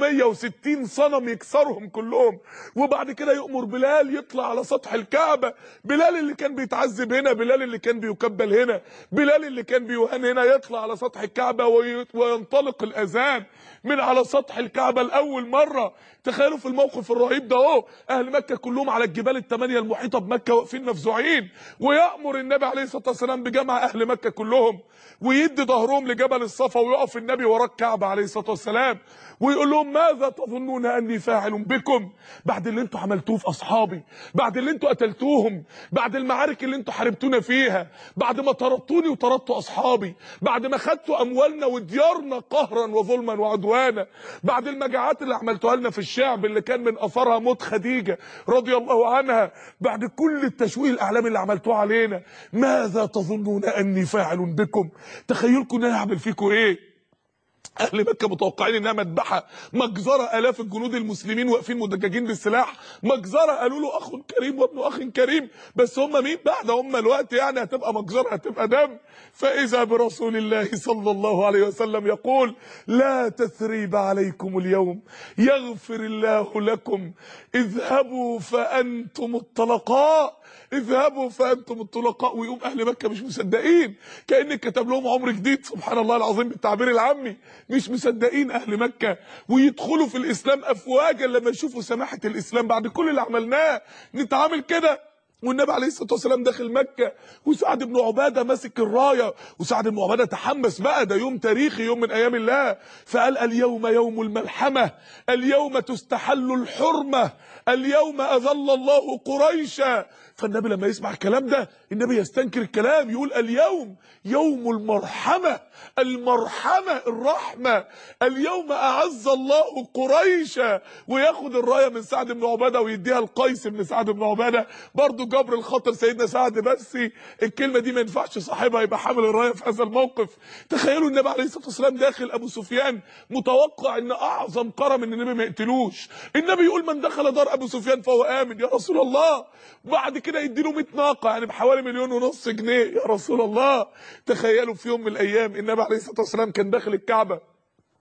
360 صنم يكسرهم كلهم. وبعد كده يأمر بلال يطلع على سطح الكعبة، بلال اللي كان بيتعذب هنا، بلال اللي كان بيكبل هنا، بلال اللي كان بيوهن هنا، يطلع على سطح الكعبة وينطلق الأذان من على سطح الكعبة لأول مرة. تخيلوا في الموقف الرهيب ده اهو، اهل مكة كلهم على الجبال الثمانية المحيطة بمكة واقفين مفزوعين، ويأمر النبي عليه الصلاة والسلام بجمع اهل مكة كلهم، ويدي ظهرهم لجبل الصفا، ويقف النبي ورا الكعبة عليه الصلاة والسلام ويقول لهم ماذا تظنون اني فاعل بكم؟ بعد اللي انتوا عملتوه في اصحابي، بعد اللي انتوا قتلتوهم، بعد المعارك اللي انتوا حاربتونا فيها، بعد ما طردتوني وطردتوا اصحابي، بعد ما خدتوا اموالنا وديارنا قهرا وظلما وعدوانا، بعد المجاعات اللي عملتوها لنا في الشعب اللي كان من اثرها موت خديجه رضي الله عنها، بعد كل التشويه الاعلامي اللي عملتوه علينا، ماذا تظنون اني فاعل بكم؟ تخيلكم ان انا هعمل فيكم ايه؟ اهل مكه متوقعين انها مذبحه، مجزره، الاف الجنود المسلمين واقفين مدججين بالسلاح، مجزره، قالوا له اخ كريم وابن اخ كريم، بس هم مين بعد؟ هم الوقت يعني هتبقى مجزره، هتبقى دم. فاذا برسول الله صلى الله عليه وسلم يقول لا تثريب عليكم اليوم يغفر الله لكم، اذهبوا فانتم الطلقاء، اذهبوا فانتم الطلقاء. ويقوم اهل مكه مش مصدقين، كأن كتب لهم عمر جديد، سبحان الله العظيم بالتعبير العامي، مش مصدقين اهل مكه، ويدخلوا في الاسلام افواجا لما يشوفوا سماحه الاسلام بعد كل اللي عملناه نتعامل كده. والنبي عليه الصلاه والسلام داخل مكه، وسعد بن عباده ماسك الرايه، وسعد بن عباده تحمس بقى، ده يوم تاريخي، يوم من ايام الله، فقال اليوم يوم الملحمه، اليوم تستحل الحرمه، اليوم اذل الله قريشا. فالنبي لما يسمع الكلام ده النبي يستنكر الكلام، يقول اليوم يوم المرحمه، المرحمه الرحمه، اليوم اعز الله قريشا. وياخد الرايه من سعد بن عباده ويديها لقيس بن سعد بن عباده، برضه جبر الخاطر سيدنا سعد، بس الكلمه دي ما ينفعش صاحبها يبقى حامل الرايه في هذا الموقف. تخيلوا النبي عليه الصلاه والسلام داخل، ابو سفيان متوقع ان اعظم كرم ان النبي ما يقتلوش، النبي يقول من دخل دار ابو سفيان فهو امن يا رسول الله، بعد كده يديله 100 ناقه يعني بحوالي 1.5 مليون جنيه يا رسول الله. تخيلوا في يوم من الايام النبي عليه الصلاه والسلام كان داخل الكعبه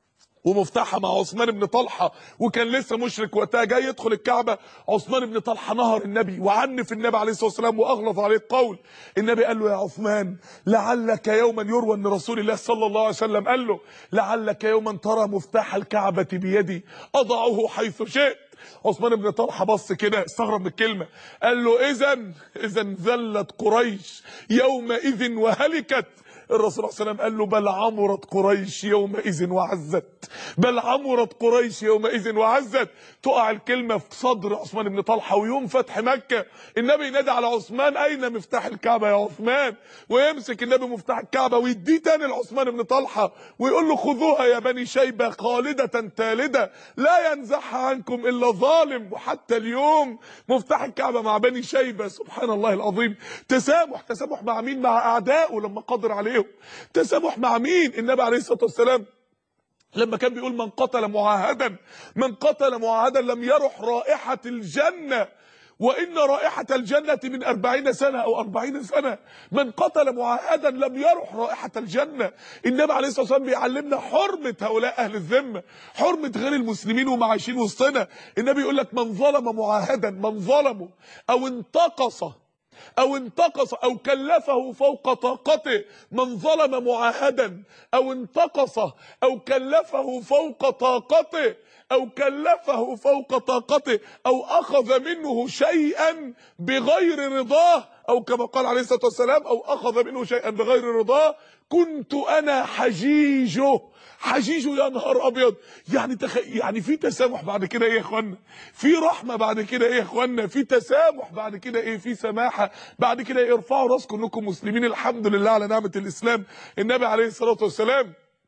ومفتاحها مع عثمان بن طلحه، وكان لسه مشرك وقتها جاي يدخل الكعبه. عثمان بن طلحه نهر النبي وعنف النبي عليه الصلاه والسلام واغلظ عليه القول. النبي قال له يا عثمان لعلك يوما، يروى ان رسول الله صلى الله عليه وسلم قال له لعلك يوما ترى مفتاح الكعبه بيدي اضعه حيث شئت. عثمان بن طلحه بص كده استغرب من الكلمه، قال له اذا ذلت قريش يومئذ وهلكت. الرسول صلى الله عليه وسلم قال له بل عمرت قريش يومئذ وعزت، بل عمرت قريش يومئذ وعزت. تقع الكلمه في صدر عثمان بن طلحه. ويوم فتح مكه النبي ينادي على عثمان اين مفتاح الكعبه يا عثمان، ويمسك النبي مفتاح الكعبه ويديه تاني لعثمان بن طلحه ويقول له خذوها يا بني شيبه خالده تالده لا ينزعها عنكم الا ظالم. وحتى اليوم مفتاح الكعبه مع بني شيبه. سبحان الله العظيم. تسامح مع مين؟ مع اعدائه لما قدر عليهم. تسامح مع مين؟ النبي عليه الصلاه والسلام لما كان بيقول من قتل معاهدا لم يرح رائحه الجنه، وان رائحه الجنه من 40 سنه او 40 سنه. من قتل معاهدا لم يرح رائحه الجنه. النبي عليه الصلاه والسلام بيعلمنا حرمه هؤلاء اهل الذمه، حرمه غير المسلمين وهم عايشين وسطنا. النبي يقول لك من ظلم معاهدا، من ظلمه او انتقص او كلفه فوق طاقته، من ظلم معاهدا او انتقص او كلفه فوق طاقته او اخذ منه شيئا بغير رضاه، او كما قال عليه الصلاه والسلام او اخذ منه شيئا بغير رضاه كنت انا حجيجه. يا نهار ابيض. يعني في تسامح بعد كده ايه يا اخوانا؟ في رحمه بعد كده ايه يا اخوانا؟ في تسامح بعد كده ايه؟ في سماحه بعد كده ايه؟ ارفعوا راسكم انكم مسلمين، الحمد لله على نعمه الاسلام. النبي عليه الصلاه والسلام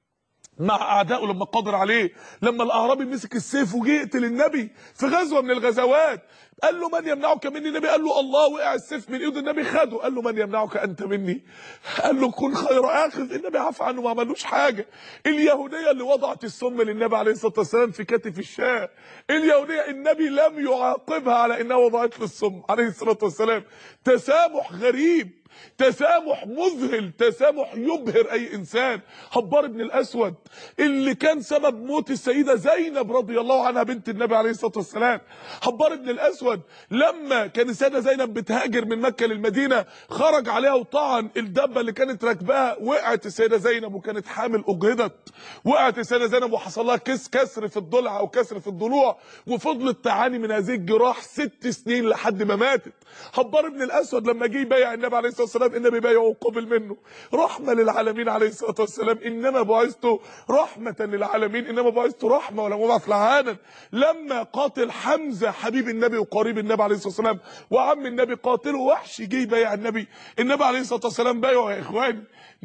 مع اعدائه لما قدر عليه، لما الاعرابي مسك السيف وجه يقتل النبي في غزوه من الغزوات، قال له من يمنعك مني؟ النبي قال له الله. وقع السيف من ايده النبي خده. قال له من يمنعك انت مني؟ قال له كن خير اخذ. النبي عفى عنه ما عملوش حاجه. اليهوديه اللي وضعت السم للنبي عليه الصلاه والسلام في كتف الشاه، اليهوديه النبي لم يعاقبها على انها وضعت له السم عليه الصلاه والسلام. تسامح غريب، تسامح مذهل، تسامح يبهر اي انسان. حبار بن الاسود اللي كان سبب موت السيده زينب رضي الله عنها بنت النبي عليه الصلاه والسلام. حبار بن الاسود لما كان السيده زينب بتهاجر من مكه للمدينه خرج عليها وطعن الدبه اللي كانت راكباها، وقعت السيده زينب وكانت حامل اجهضت. وقعت السيده زينب وحصل لها كسر في الضلع او كسر في الضلوع، وفضلت تعاني من هذه الجراح 6 سنين لحد ما ماتت. حبار بن الاسود لما جه يبايع النبي عليه الصلاه والسلام النبي بايعه وقبل منه رحمه للعالمين عليه الصلاه والسلام. انما بعثت رحمه للعالمين، انما بعثت رحمه ولم ابعث لعانا. لما قاتل حمزه حبيب النبي وقريب النبي عليه الصلاه والسلام وعم النبي قاتله وحش جه يبايع النبي عليه الصلاه والسلام بايعه. يا اخواني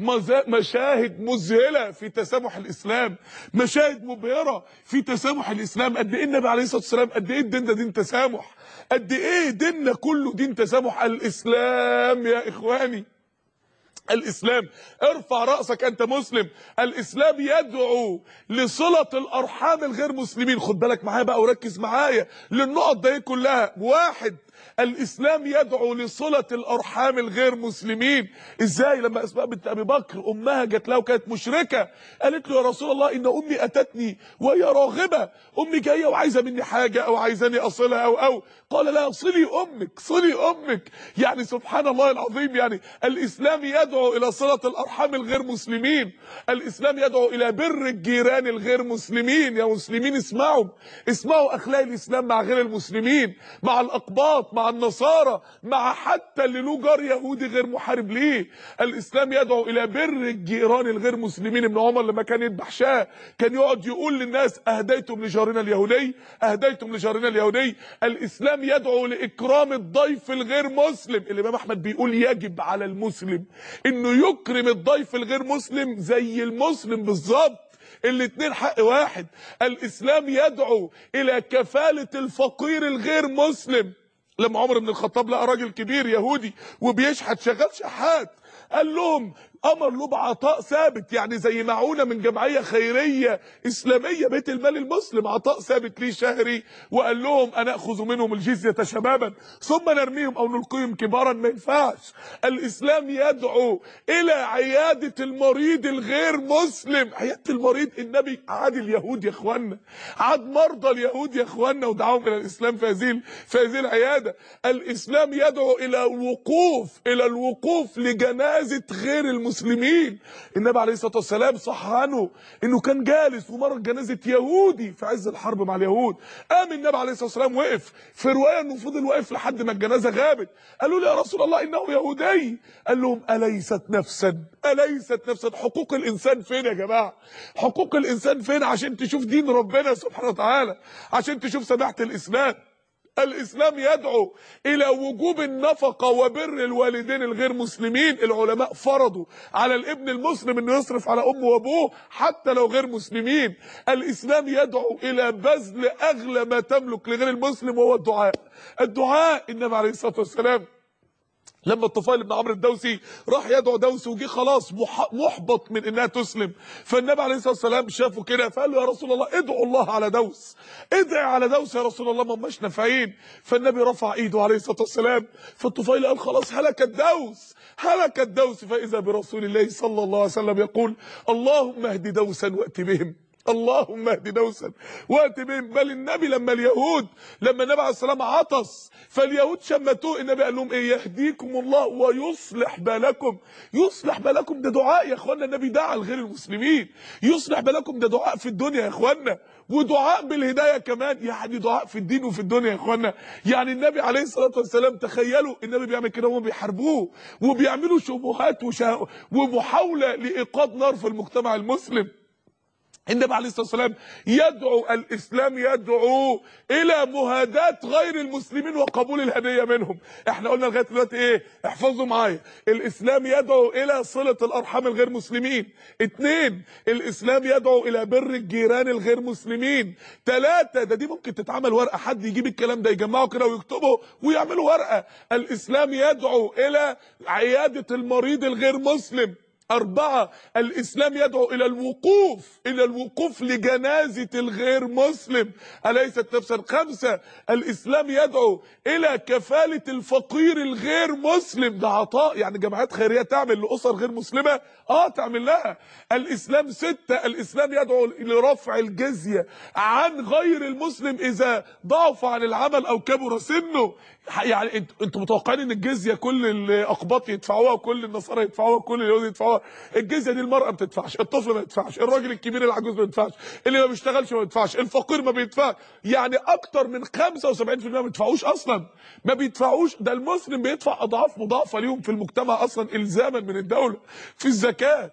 مشاهد مذهله في تسامح الاسلام، مشاهد مبهره في تسامح الاسلام. قد ايه النبي عليه الصلاه والسلام، قد ايه الدين ده دين تسامح، قد ايه ديننا كله دين تسامح. الاسلام يا اخواني، الاسلام، ارفع رأسك انت مسلم، الاسلام يدعو لصلة الارحام الغير مسلمين. خد بالك معايا بقى وركز معايا للنقط دي كلها. واحد، الاسلام يدعو لصلة الارحام الغير مسلمين. ازاي؟ لما اسماء بنت ابي بكر امها جت لها وكانت مشركة، قالت له يا رسول الله ان امي اتتني وهي راغبة، امي جاية وعايزة مني حاجة او عايزاني اصلها او قال لها صلي امك. يعني سبحان الله العظيم، يعني الاسلام يدعو الى صلة الارحام الغير مسلمين. الاسلام يدعو الى بر الجيران الغير مسلمين. يا مسلمين اسمعوا اخلاق الاسلام مع غير المسلمين، مع الاقباط، مع النصارى، مع حتى اللي له جار يهودي غير محارب ليه. الاسلام يدعو الى بر الجيران الغير مسلمين. ابن عمر لما كان يذبح شاه كان يقعد يقول للناس اهديتم لجارنا اليهودي. الاسلام يدعو لاكرام الضيف الغير مسلم. الامام احمد بيقول يجب على المسلم انه يكرم الضيف الغير مسلم زي المسلم بالظبط، الاتنين حق واحد. الاسلام يدعو الى كفالة الفقير الغير مسلم. لما عمر بن الخطاب لقى راجل كبير يهودي وبيشحت شغال شحات، قال لهم امر له بعطاء ثابت، يعني زي معونه من جمعيه خيريه اسلاميه بيت المال المسلم، عطاء ثابت ليه شهري، وقال لهم انا اخذ منهم الجزيه شبابا ثم نرميهم او نلقيهم كبارا. ما ينفعش. الاسلام يدعو الى عياده المريض الغير مسلم. عياده المريض، النبي عاد اليهود يا اخوانا، عاد مرضى اليهود يا اخوانا ودعاهم الى الاسلام في هذه العياده. الاسلام يدعو الى الوقوف لجنازه غير المسلمين. النبي عليه الصلاه والسلام صح عنه انه كان جالس ومر جنازه يهودي في عز الحرب مع اليهود، قام النبي عليه الصلاه والسلام وقف، في روايه انه فضل واقف لحد ما الجنازه غابت. قالوا له يا رسول الله انه يهودي، قال لهم اليست نفسا، حقوق الانسان فين يا جماعه؟ حقوق الانسان فين عشان تشوف دين ربنا سبحانه وتعالى، عشان تشوف سماحه الاسلام. الاسلام يدعو الى وجوب النفقه وبر الوالدين الغير مسلمين. العلماء فرضوا على الابن المسلم انه يصرف على امه وابوه حتى لو غير مسلمين. الاسلام يدعو الى بذل اغلى ما تملك لغير المسلم وهو الدعاء. النبي عليه الصلاه والسلام لما الطفيل بن عمرو الدوسي راح يدعو دوس وجي خلاص محبط من انها تسلم، فالنبي عليه الصلاه والسلام شافه كده فقال له يا رسول الله ادعو الله على دوس، ادعي على دوس يا رسول الله، ما هماش نافعين. فالنبي رفع ايده عليه الصلاه والسلام، فالطفيل قال خلاص هلك الدوس. فاذا برسول الله صلى الله عليه وسلم يقول اللهم اهد دوسا وات بهم، اللهم اهد دوسا وات بهم. بل النبي لما النبي عليه السلام عطس فاليهود شمتوه، النبي قال لهم ايه؟ يهديكم الله ويصلح بالكم. يصلح بالكم ده دعاء يا اخوانا، النبي دعا لغير المسلمين. يصلح بالكم ده دعاء في الدنيا يا اخوانا، ودعاء بالهدايه كمان، يعني دعاء في الدين وفي الدنيا يا اخوانا. يعني النبي عليه الصلاه والسلام تخيلوا النبي بيعمل كده وهم بيحاربوه وبيعملوا شبهات ومحاوله لايقاد نار في المجتمع المسلم. النبي عليه الصلاه والسلام الاسلام يدعو الى مهاداه غير المسلمين وقبول الهديه منهم. احنا قلنا لغايه دلوقتي ايه؟ احفظوا معايا. الاسلام يدعو الى صله الارحام الغير مسلمين. 2 الاسلام يدعو الى بر الجيران الغير مسلمين. 3 دي ممكن تتعمل ورقه، حد يجيب الكلام ده يجمعه كده ويكتبه ويعملوا ورقه. الاسلام يدعو الى عياده المريض الغير مسلم. 4 الاسلام يدعو الى الوقوف لجنازة الغير مسلم اليست نفسا. 5 الاسلام يدعو الى كفالة الفقير الغير مسلم، ده عطاء، يعني جمعيات خيرية تعمل لاسر غير مسلمة تعمل لها. الاسلام 6 الاسلام يدعو لرفع الجزية عن غير المسلم اذا ضعف عن العمل او كبر سنه. يعني انتوا متوقعين ان الجزيه كل الاقباط يدفعوها وكل النصارى يدفعوها وكل اليهود يدفعوها؟ الجزيه دي المراه ما بتدفعش، الطفل ما يدفعش، الراجل الكبير العجوز ما بيدفعش، اللي ما بيشتغلش ما بيدفعش، الفقير ما بيدفعش. يعني اكتر من 75% ما بيدفعوش اصلا، ما بيدفعوش. ده المسلم بيدفع اضعاف مضاعفه ليهم في المجتمع اصلا الزاما من الدوله في الزكاه.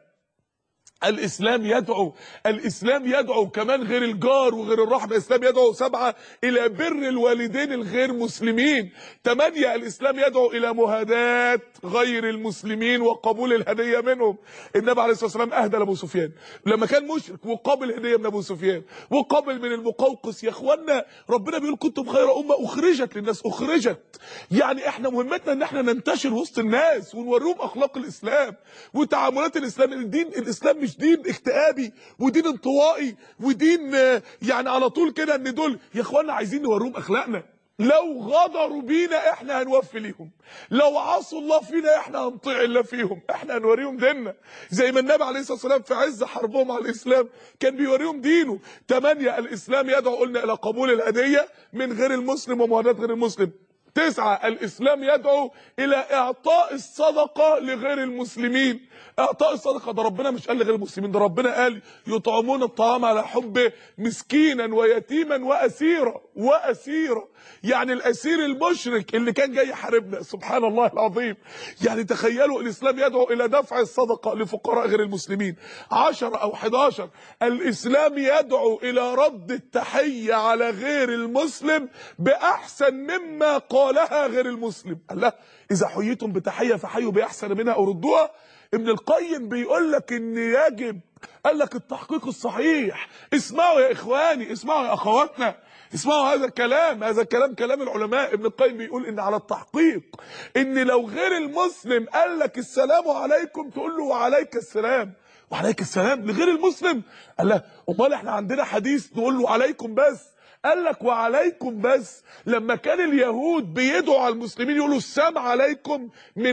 الاسلام يدعو كمان غير الجار وغير الرحمه. الاسلام يدعو 7 الى بر الوالدين الغير مسلمين. 8 الاسلام يدعو الى مهاداه غير المسلمين وقبول الهديه منهم. النبي عليه الصلاه والسلام اهدى لابو سفيان لما كان مشرك وقابل هديه من ابو سفيان وقابل من المقوقس. يا اخوانا ربنا بيقول كنتم خير امه اخرجت للناس. يعني احنا مهمتنا ان احنا ننتشر وسط الناس ونوريهم اخلاق الاسلام وتعاملات الاسلام. الاسلام مش دين اكتئابي ودين انطوائي ودين يعني على طول كده ان دول يا اخوانا عايزين نوريهم اخلاقنا. لو غدروا بينا احنا هنوفي ليهم، لو عصوا الله فينا احنا هنطيع الله فيهم، احنا هنوريهم ديننا زي ما النبي عليه الصلاه والسلام في عز حربهم على الاسلام كان بيوريهم دينه. 8 الاسلام يدعو قلنا الى قبول الهديه من غير المسلم ومهاداه غير المسلم. 9 الاسلام يدعو الى اعطاء الصدقه لغير المسلمين. اعطاء الصدقه ده ربنا مش قال لغير المسلمين، ده ربنا قال يطعمون الطعام على حبه مسكينا ويتيما واسيرا. يعني الاسير المشرك اللي كان جاي يحاربنا، سبحان الله العظيم. يعني تخيلوا الاسلام يدعو الى دفع الصدقه لفقراء غير المسلمين. 10 او 11 الاسلام يدعو الى رد التحيه على غير المسلم باحسن مما قالها غير المسلم. الله، اذا حييتم بتحيه فحيوا باحسن منها او ردوها. ابن القيم بيقول لك ان يجب، قال لك التحقيق الصحيح. اسمعوا يا اخواني، اسمعوا يا اخواتنا، اسمعوا هذا الكلام، هذا الكلام كلام العلماء. ابن القيم بيقول ان على التحقيق ان لو غير المسلم قال لك السلام عليكم تقول له وعليك السلام، وعليك السلام لغير المسلم. قال لا امال احنا عندنا حديث نقول له عليكم بس، قال لك وعليكم بس لما كان اليهود بيدعوا على المسلمين يقولوا السلام عليكم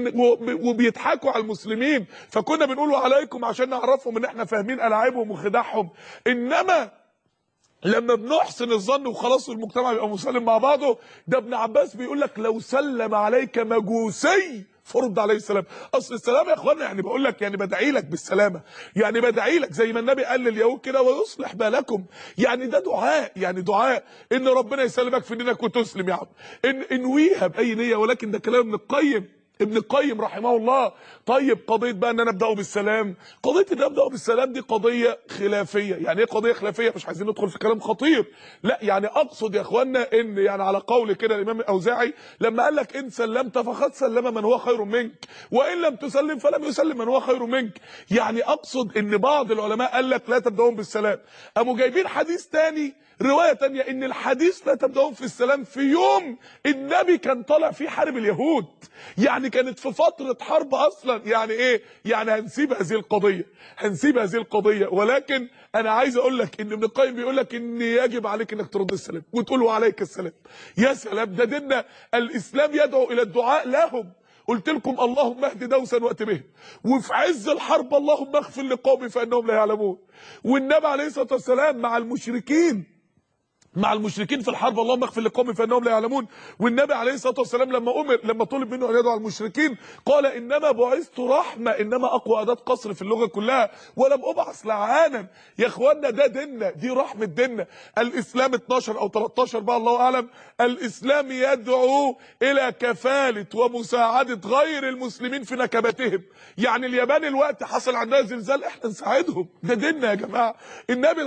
وبيضحكوا على المسلمين، فكنا بنقول عليكم عشان نعرفهم ان احنا فاهمين العابهم وخداعهم. انما لما بنحسن الظن وخلاص المجتمع يبقى مسلم مع بعضه، ده ابن عباس بيقول لك لو سلم عليك مجوسي فرد عليه السلام. اصل السلام يا اخوانا يعني بقول لك يعني بدعي لك بالسلامه، يعني بدعي لك زي ما النبي قال لليهود كده ويصلح بالكم، يعني ده دعاء، يعني دعاء ان ربنا يسلمك في دينك وتسلم يا عم، انويها باي نيه. ولكن ده كلام ابن القيم، ابن القيم رحمه الله. طيب قضيه بقى ان انا ابداه بالسلام، قضيه ان ابداه بالسلام دي قضيه خلافيه. يعني ايه قضيه خلافيه؟ مش عايزين ندخل في كلام خطير، لا يعني اقصد يا اخوانا ان يعني على قول كده الامام الاوزاعي لما قال لك ان سلمت فقد سلم من هو خير منك، وان لم تسلم فلم يسلم من هو خير منك. يعني اقصد ان بعض العلماء قال لك لا تبداهم بالسلام، قاموا جايبين حديث تاني روايه تانيه ان الحديث لا تبداهم في السلام في يوم النبي كان طالع فيه حارب اليهود، يعني كانت في فتره حرب اصلا. يعني ايه؟ يعني هنسيب هذه القضيه، هنسيب هذه القضيه. ولكن انا عايز اقول لك ان ابن القيم بيقول لك ان يجب عليك انك ترد السلام وتقول وعليك السلام. يا سلام، ده ديننا الاسلام يدعو الى الدعاء لهم. قلت لكم اللهم اهد دوسا وات بهم، وفي عز الحرب اللهم اغفر لقومي فانهم لا يعلمون. والنبي عليه الصلاه والسلام مع المشركين، مع المشركين في الحرب اللهم اغفر لقومي فانهم لا يعلمون. والنبي عليه الصلاه والسلام لما طلب منه ان يدعو على المشركين قال انما بعثت رحمه، انما اقوى اداه قصر في اللغه كلها، ولم ابعث لعانا. يا اخوانا ده ديننا، دي رحمه ديننا. الاسلام 12 او 13 بقى الله اعلم، الاسلام يدعو الى كفاله ومساعده غير المسلمين في نكبتهم. يعني اليابان الوقت حصل عندها زلزال احنا نساعدهم، ده ديننا يا جماعه. النبي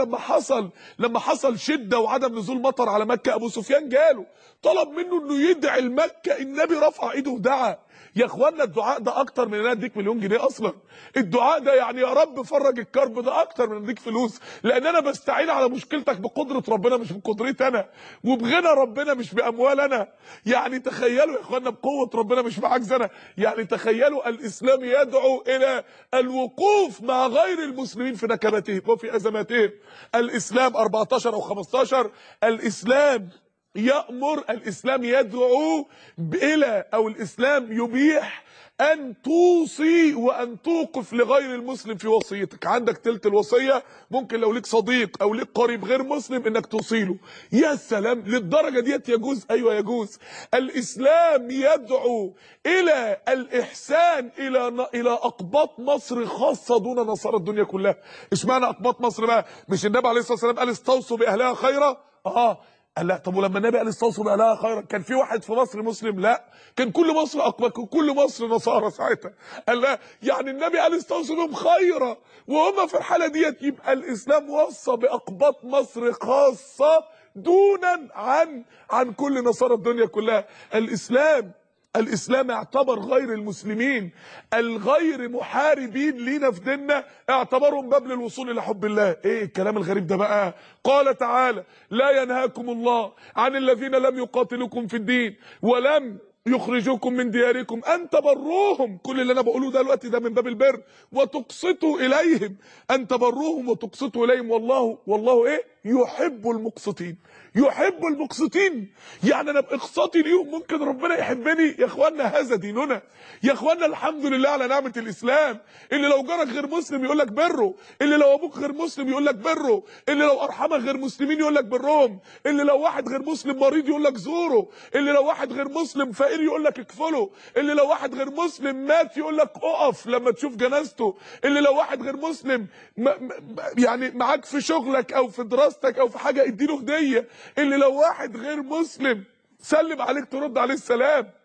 لما حصل شده وعدم نزول مطر على مكه، ابو سفيان جاله طلب منه انه يدعي لمكه، النبي رفع ايده ودعا. يا اخوانا الدعاء ده اكتر من ان انا اديك مليون جنيه اصلا. الدعاء ده يعني يا رب فرج الكرب، ده اكتر من اديك فلوس، لان انا بستعين على مشكلتك بقدره ربنا مش بقدرتي انا، وبغنى ربنا مش باموال انا. يعني تخيلوا يا اخوانا بقوه ربنا مش بعجز انا. يعني تخيلوا الاسلام يدعو الى الوقوف مع غير المسلمين في نكبتهم وفي ازماتهم. الاسلام 14 او 15 الاسلام يأمر، الإسلام يدعو إلى أو الإسلام يبيح أن توصي وأن توقف لغير المسلم في وصيتك. عندك تلت الوصية ممكن لو ليك صديق أو ليك قريب غير مسلم إنك توصيله. يا سلام، للدرجة ديت يجوز؟ أيوة يجوز. الإسلام يدعو إلى الإحسان إلى أقباط مصر خاصة دون نصارى الدنيا كلها. إشمعنى أقباط مصر بقى؟ مش النبي عليه الصلاة والسلام قال استوصوا بأهلها خيرا؟ قال لا. طب ولما النبي قال استوصوا بأهلها خيرا كان في واحد في مصر مسلم؟ لا، كان كل مصر اقبل، كل مصر نصارى ساعتها. قال لا، يعني النبي قال استوصوا بهم خيرا، وهم في الحاله ديت يبقى الاسلام وصى باقباط مصر خاصه دونا عن كل نصارى الدنيا كلها. الاسلام اعتبر غير المسلمين الغير محاربين لينا في ديننا، اعتبرهم باب للوصول الى حب الله. ايه الكلام الغريب ده بقى؟ قال تعالى لا ينهاكم الله عن الذين لم يقاتلوكم في الدين ولم يخرجوكم من دياركم ان تبروهم. كل اللي انا بقوله ده دلوقتي ده من باب البر، وتقسطوا اليهم، ان تبروهم وتقسطوا اليهم، والله ايه؟ يحب المقسطين. يحب المقسطين، يعني انا باقساطي ليهم ممكن ربنا يحبني. يا اخوانا هذا ديننا يا اخوانا. الحمد لله على نعمه الاسلام، اللي لو جارك غير مسلم يقول لك بره، اللي لو ابوك غير مسلم يقول لك بره، اللي لو ارحامك غير مسلمين يقول لك برهم، اللي لو واحد غير مسلم مريض يقول لك زوره، اللي لو واحد غير مسلم فقير يقول لك اكفله، اللي لو واحد غير مسلم مات يقول لك اقف لما تشوف جنازته، اللي لو واحد غير مسلم يعني معاك في شغلك او في دراستك او في حاجه اديله هديه، اللي لو واحد غير مسلم سلم عليك ترد عليه السلام.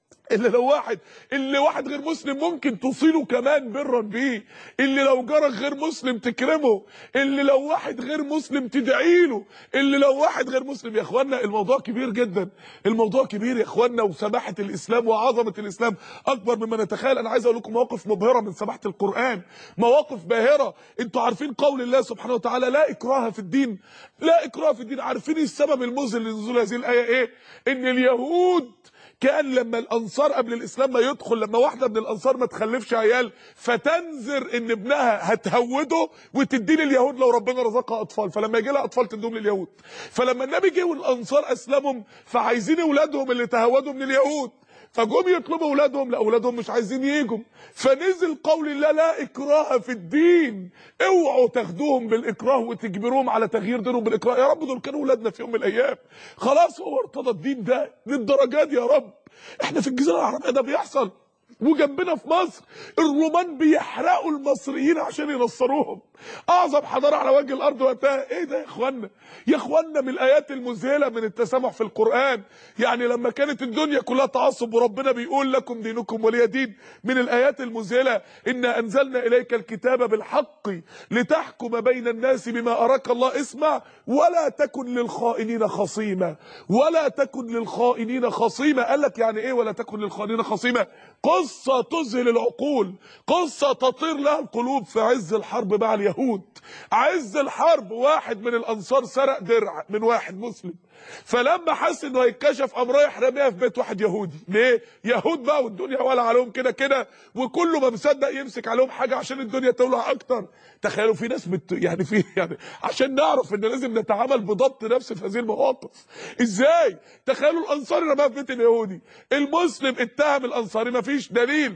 اللي واحد غير مسلم ممكن تصيله كمان برا بيه، اللي لو جارك غير مسلم تكرمه، اللي لو واحد غير مسلم تدعي له، اللي لو واحد غير مسلم. يا اخوانا الموضوع كبير جدا، الموضوع كبير يا اخوانا، وسماحه الاسلام وعظمه الاسلام اكبر مما نتخيل. انا عايز اقول لكم مواقف مبهره من سماحه القران، مواقف باهره. انتوا عارفين قول الله سبحانه وتعالى لا اكراه في الدين، لا اكراه في الدين. عارفين السبب المذهل لنزول هذه الايه ايه؟ ان اليهود كان لما الانصار قبل الاسلام ما يدخل، لما واحده من الانصار ما تخلفش عيال فتنذر ان ابنها هتهوده وتديه لليهود لو ربنا رزقها اطفال، فلما يجي لها اطفال تديهم لليهود. فلما النبي جه والانصار اسلمهم فعايزين اولادهم اللي تهودوا من اليهود، فجم يطلبوا اولادهم، لا اولادهم مش عايزين يجوا، فنزل قول الله لا اكراه في الدين. اوعوا تاخدوهم بالاكراه وتجبروهم على تغيير دينهم بالاكراه. يا رب دول كانوا اولادنا في يوم من الايام، خلاص هو ارتضى الدين ده للدرجات دي. يا رب احنا في الجزيره العربيه ده بيحصل، وجنبنا في مصر الرومان بيحرقوا المصريين عشان ينصروهم. اعظم حضاره على وجه الارض وقتها. ايه ده يا اخوانا؟ يا اخوانا من الايات المذهله من التسامح في القران، يعني لما كانت الدنيا كلها تعصب وربنا بيقول لكم دينكم ولي دين، من الايات المذهله انا انزلنا اليك الكتاب بالحق لتحكم بين الناس بما اراك الله. اسمع، ولا تكن للخائنين خصيما، ولا تكن للخائنين خصيما. قال لك يعني ايه ولا تكن للخائنين خصيما؟ قصه تذهل العقول، قصه تطير لها القلوب. في عز الحرب مع اليهود، عز الحرب، واحد من الانصار سرق درع من واحد مسلم، فلما حس انه هيتكشف قام رايح راميها في بيت واحد يهودي. ليه؟ يهود بقى والدنيا ولع عليهم كده كده، وكله ما مصدق يمسك عليهم حاجه عشان الدنيا تولع اكتر. تخيلوا في ناس يعني عشان نعرف ان لازم نتعامل بضبط نفس في هذه المواقف. ازاي؟ تخيلوا الانصاري رماها في بيت اليهودي، المسلم اتهم الانصاري، ما فيش دليل،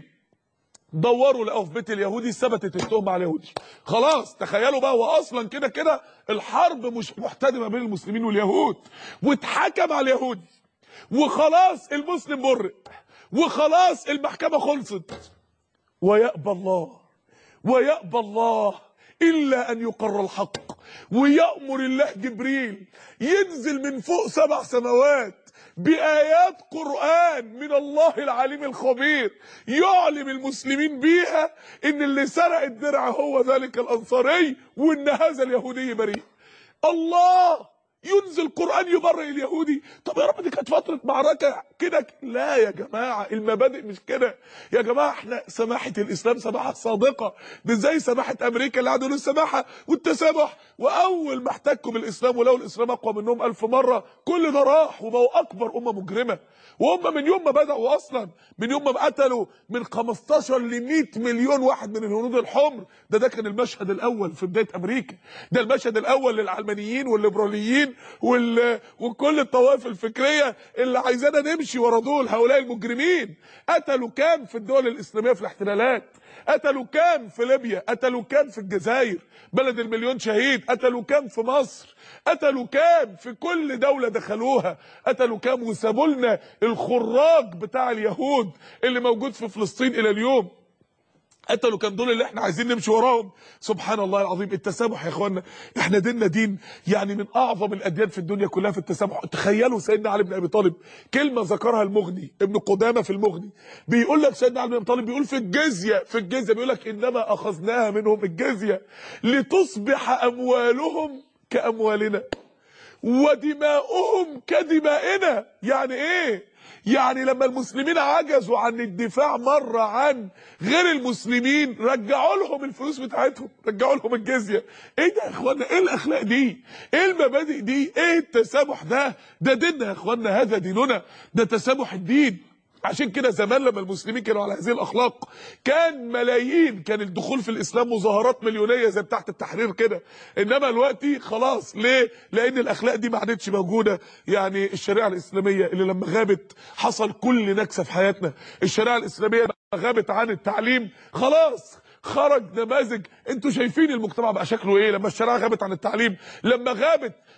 دوروا لقوا في بيت اليهودي، ثبتت التهمه على اليهودي. خلاص تخيلوا بقى، واصلا كده كده الحرب مش محتدمه بين المسلمين واليهود، واتحكم على اليهودي، وخلاص المسلم برئ، وخلاص المحكمه خلصت. ويأبى الله، ويأبى الله إلا أن يقر الحق، ويأمر الله جبريل ينزل من فوق 7 سماوات بآيات قرآن من الله العليم الخبير، يعلم المسلمين بيها إن اللي سرق الدرع هو ذلك الأنصاري، وإن هذا اليهودي بريء. الله ينزل قرآن يبرئ اليهودي. طب يا رب دي كانت فترة معركة كده؟ لا يا جماعة، المبادئ مش كده يا جماعة. احنا سماحة الإسلام سماحة صادقة، مش زي سماحة أمريكا اللي قعدوا السماحة والتسامح، وأول ما احتكوا بالإسلام ولو الإسلام أقوى منهم 1000 مرة كل ده راح وبقوا أكبر أمة مجرمة. وهم من يوم ما بدأوا أصلا، من يوم ما قتلوا من 15 ل 100 مليون واحد من الهنود الحمر، ده كان المشهد الأول في بداية أمريكا، ده المشهد الأول للعلمانيين والليبراليين وكل الطوائف الفكريه اللي عايزانا نمشي ورا دول. هؤلاء المجرمين قتلوا كام في الدول الاسلاميه في الاحتلالات؟ قتلوا كام في ليبيا؟ قتلوا كام في الجزائر بلد المليون شهيد؟ قتلوا كام في مصر؟ قتلوا كام في كل دوله دخلوها؟ قتلوا كام؟ وسابوا لنا الخراج بتاع اليهود اللي موجود في فلسطين الى اليوم. قتلوا كان دول اللي احنا عايزين نمشي وراهم. سبحان الله العظيم. التسامح يا اخوانا، احنا ديننا دين يعني من اعظم الاديان في الدنيا كلها في التسامح. تخيلوا سيدنا علي بن ابي طالب كلمه ذكرها المغني ابن قدامه في المغني، بيقول لك سيدنا علي بن ابي طالب بيقول في الجزيه بيقول لك انما اخذناها منهم الجزيه لتصبح اموالهم كاموالنا ودماؤهم كدمائنا. يعني ايه؟ يعني لما المسلمين عجزوا عن الدفاع مرة عن غير المسلمين رجعوا لهم الفلوس بتاعتهم، رجعوا لهم الجزية. ايه ده يا اخوانا؟ ايه الاخلاق دي؟ ايه المبادئ دي؟ ايه التسامح ده؟ ده ديننا يا اخوانا، هذا ديننا، ده تسامح الدين. عشان كده زمان لما المسلمين كانوا على هذه الاخلاق كان ملايين، كان الدخول في الاسلام مظاهرات مليونيه زي بتاعه التحرير كده. انما دلوقتي خلاص، ليه؟ لان الاخلاق دي ما عادتش موجوده. يعني الشريعه الاسلاميه اللي لما غابت حصل كل نكسه في حياتنا. الشريعه الاسلاميه لما غابت عن التعليم خلاص خرج نماذج. انتوا شايفين المجتمع بقى شكله ايه لما الشريعه غابت عن التعليم، لما غابت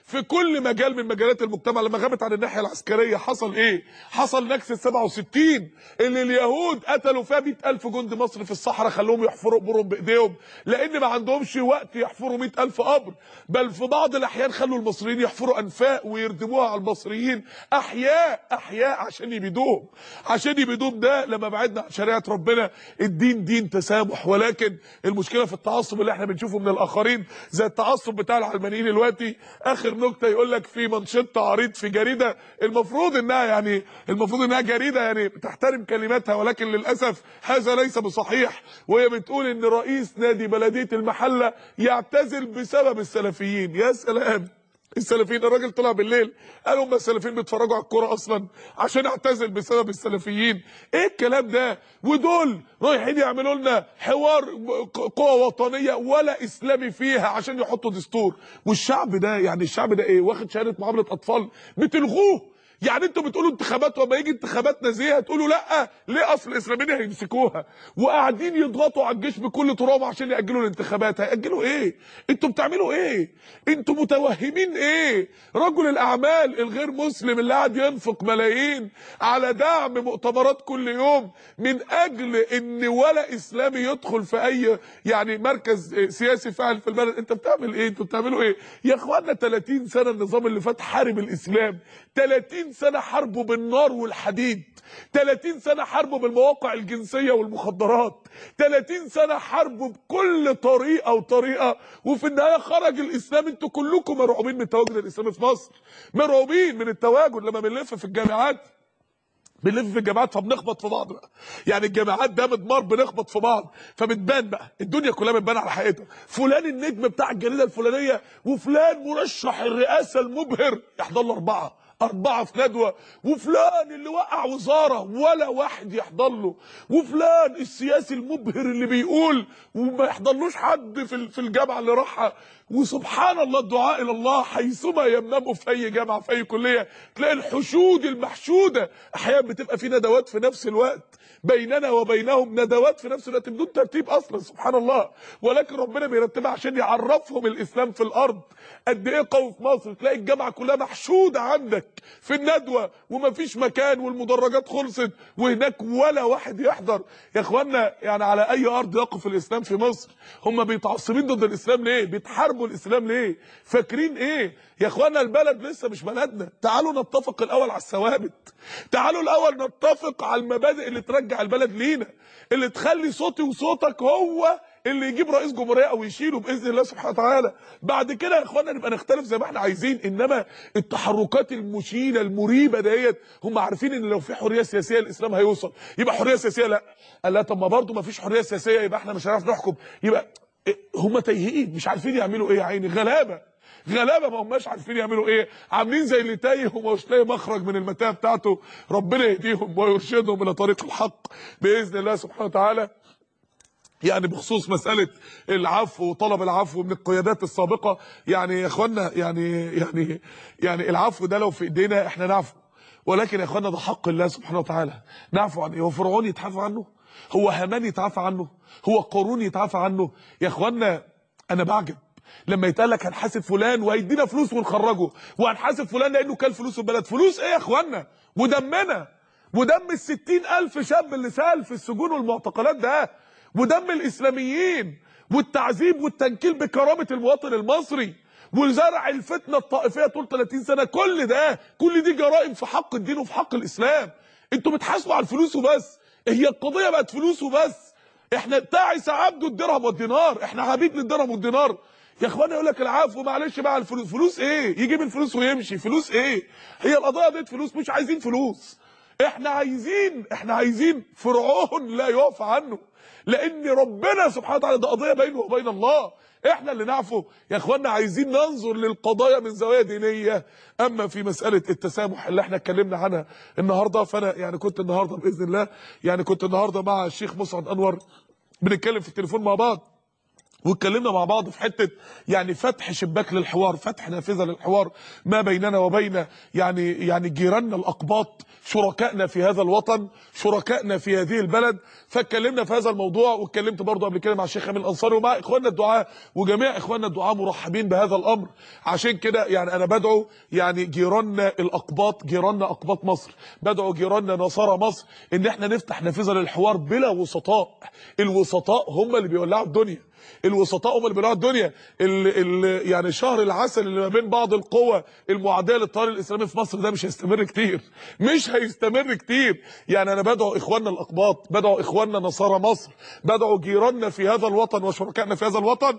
في كل مجال من مجالات المجتمع. لما غابت عن الناحيه العسكريه حصل ايه؟ حصل نكسه 67 اللي اليهود قتلوا فيها 100,000 جندي مصري في الصحراء، خلوهم يحفروا قبورهم بايديهم لان ما عندهمش وقت يحفروا 100,000 قبر، بل في بعض الاحيان خلوا المصريين يحفروا انفاق ويردموها على المصريين احياء عشان يبيدوهم. ده لما بعدنا عن شريعه ربنا. الدين دين تسامح، ولكن المشكله في التعصب اللي احنا بنشوفه من الاخرين، زي التعصب بتاع العلمانيين دلوقتي. اخر نكته يقول لك في منشط عريض في جريده المفروض انها جريده يعني تحترم كلماتها، ولكن للاسف هذا ليس بصحيح، وهي بتقول ان رئيس نادي بلديه المحله يعتزل بسبب السلفيين. يا سلام، السلفيين. الراجل طلع بالليل قالوا هم السلفيين بيتفرجوا على الكوره اصلا عشان اعتزل بسبب السلفيين. ايه الكلام ده؟ ودول رايحين يعملوا لنا حوار قوى وطنيه ولا اسلامي فيها عشان يحطوا دستور. والشعب ده يعني الشعب ده ايه؟ واخد شهاده معامله اطفال بتلغوه. يعني انتوا بتقولوا انتخابات، وما يجي انتخابات نزيهه تقولوا لا، ليه؟ اصل الاسلاميين هيمسكوها، وقاعدين يضغطوا على الجيش بكل تراب عشان ياجلوا الانتخابات. هياجلوا ايه؟ انتوا بتعملوا ايه؟ انتوا متوهمين ايه؟ رجل الاعمال الغير مسلم اللي قاعد ينفق ملايين على دعم مؤتمرات كل يوم من اجل ان ولا اسلامي يدخل في اي يعني مركز سياسي فاعل في البلد. انت بتعمل ايه؟ انتوا بتعملوا ايه يا اخوانا؟ 30 سنه النظام اللي فات حارب الاسلام، 30 سنه حاربوا بالنار والحديد، 30 سنه حاربوا بالمواقع الجنسيه والمخدرات، 30 سنه حاربوا بكل طريقه، وفي النهايه خرج الاسلام. انتوا كلكم مرعوبين من التواجد الاسلامي في مصر، مرعوبين من التواجد. لما بنلف في الجامعات فبنخبط في بعض بقى، يعني الجامعات ده مدمار، بنخبط في بعض، فبتبان بقى الدنيا كلها بتبان على حقيقتها. فلان النجم بتاع الجريده الفلانيه، وفلان مرشح الرئاسه المبهر يحضر له أربعة في ندوة، وفلان اللي وقع وزارة ولا واحد يحضر له، وفلان السياسي المبهر اللي بيقول وما يحضرلوش حد في الجامعة اللي راحها. وسبحان الله، الدعاء إلى الله حيثما يمنموا في أي جامعة في أي كلية تلاقي الحشود المحشودة. أحيانا بتبقى في ندوات في نفس الوقت بيننا وبينهم، ندوات في نفس الوقت بدون ترتيب أصلا، سبحان الله، ولكن ربنا بيرتبها عشان يعرفهم الإسلام في الأرض قد إيه قوي في مصر. تلاقي الجامعة كلها محشودة عندك في الندوة ومفيش مكان، والمدرجات خلصت، وهناك ولا واحد يحضر. يا اخوانا يعني على اي ارض يقف الاسلام في مصر؟ هم بيتعصبين ضد الاسلام ليه؟ بيتحاربوا الاسلام ليه؟ فاكرين ايه؟ يا اخوانا البلد لسه مش بلدنا. تعالوا نتفق الاول على الثوابت، تعالوا الاول نتفق على المبادئ اللي ترجع البلد لينا، اللي تخلي صوتي وصوتك هو اللي يجيب رئيس جمهوريه او يشيله باذن الله سبحانه وتعالى. بعد كده يا اخوانا نبقى نختلف زي ما احنا عايزين، انما التحركات المشينه المريبه ديت، هم عارفين ان لو في حريه سياسيه الاسلام هيوصل. يبقى حريه سياسيه لا، قال لا، طب ما برضه ما فيش حريه سياسيه يبقى احنا مش هنعرف نحكم. يبقى هم تايهين مش عارفين يعملوا ايه، يا عيني غلابه ما هماش عارفين يعملوا ايه، عاملين زي اللي تايه ومش لاقي مخرج من المتاهه بتاعته. ربنا يهديهم ويرشدهم الى طريق الحق باذن الله سبحانه وتعالى. يعني بخصوص مسألة العفو وطلب العفو من القيادات السابقة، يعني يا اخوانا يعني العفو ده لو في ايدينا احنا نعفو، ولكن يا اخوانا ده حق الله سبحانه وتعالى. نعفو عن ايه؟ هو فرعون يتعافى عنه؟ هو هامان يتعافى عنه؟ هو قارون يتعافى عنه؟ يا اخوانا انا بعجب لما يتقال لك هنحاسب فلان وهيدينا فلوس ونخرجه، وهنحاسب فلان لانه كل فلوس البلد. فلوس ايه يا اخوانا؟ ودمنا ودم ال60,000 شاب اللي سال في السجون والمعتقلات ده، ودم الاسلاميين، والتعذيب والتنكيل بكرامه المواطن المصري، وزرع الفتنه الطائفيه طول 30 سنه. كل دي جرائم في حق الدين وفي حق الاسلام. انتوا بتحاسبوا على الفلوس وبس، هي القضيه بقت فلوس وبس. احنا تعس عبده الدرهم والدينار، احنا عبيد للدرهم والدينار. يا اخوانا يقول لك العفو معلش بقى على الفلوس. فلوس ايه؟ يجيب الفلوس ويمشي. فلوس ايه؟ هي القضيه دي فلوس؟ مش عايزين فلوس، احنا عايزين فرعون لا يعفى عنه، لان ربنا سبحانه وتعالى ده قضيه بينه وبين الله، احنا اللي نعفو. يا اخوانا عايزين ننظر للقضايا من زوايا دينيه. اما في مساله التسامح اللي احنا اتكلمنا عنها النهارده، فانا يعني كنت النهارده باذن الله مع الشيخ مسعد انور بنتكلم في التليفون مع بعض، واتكلمنا مع بعض في حته يعني فتح شباك للحوار، فتح نافذه للحوار ما بيننا وبين يعني جيراننا الاقباط، شركائنا في هذا الوطن، شركائنا في هذه البلد. فاتكلمنا في هذا الموضوع، واتكلمت برضه قبل كده مع الشيخ امين الانصاري ومع اخواننا الدعاة، وجميع اخواننا الدعاة مرحبين بهذا الامر. عشان كده يعني انا بدعو يعني جيراننا الاقباط، جيراننا اقباط مصر، بدعو جيراننا نصارى مصر ان احنا نفتح نافذه للحوار بلا وسطاء. الوسطاء هم اللي بيولعوا الدنيا، الوسطاء هم اللي بيولعوا الدنيا. يعني شهر العسل اللي ما بين بعض القوى المعاديه للتيار الاسلامي في مصر ده مش هيستمر كتير، مش هيستمر كتير. يعني انا بدعو اخواننا الاقباط، بدعو اخواننا نصارى مصر، بدعو جيراننا في هذا الوطن وشركائنا في هذا الوطن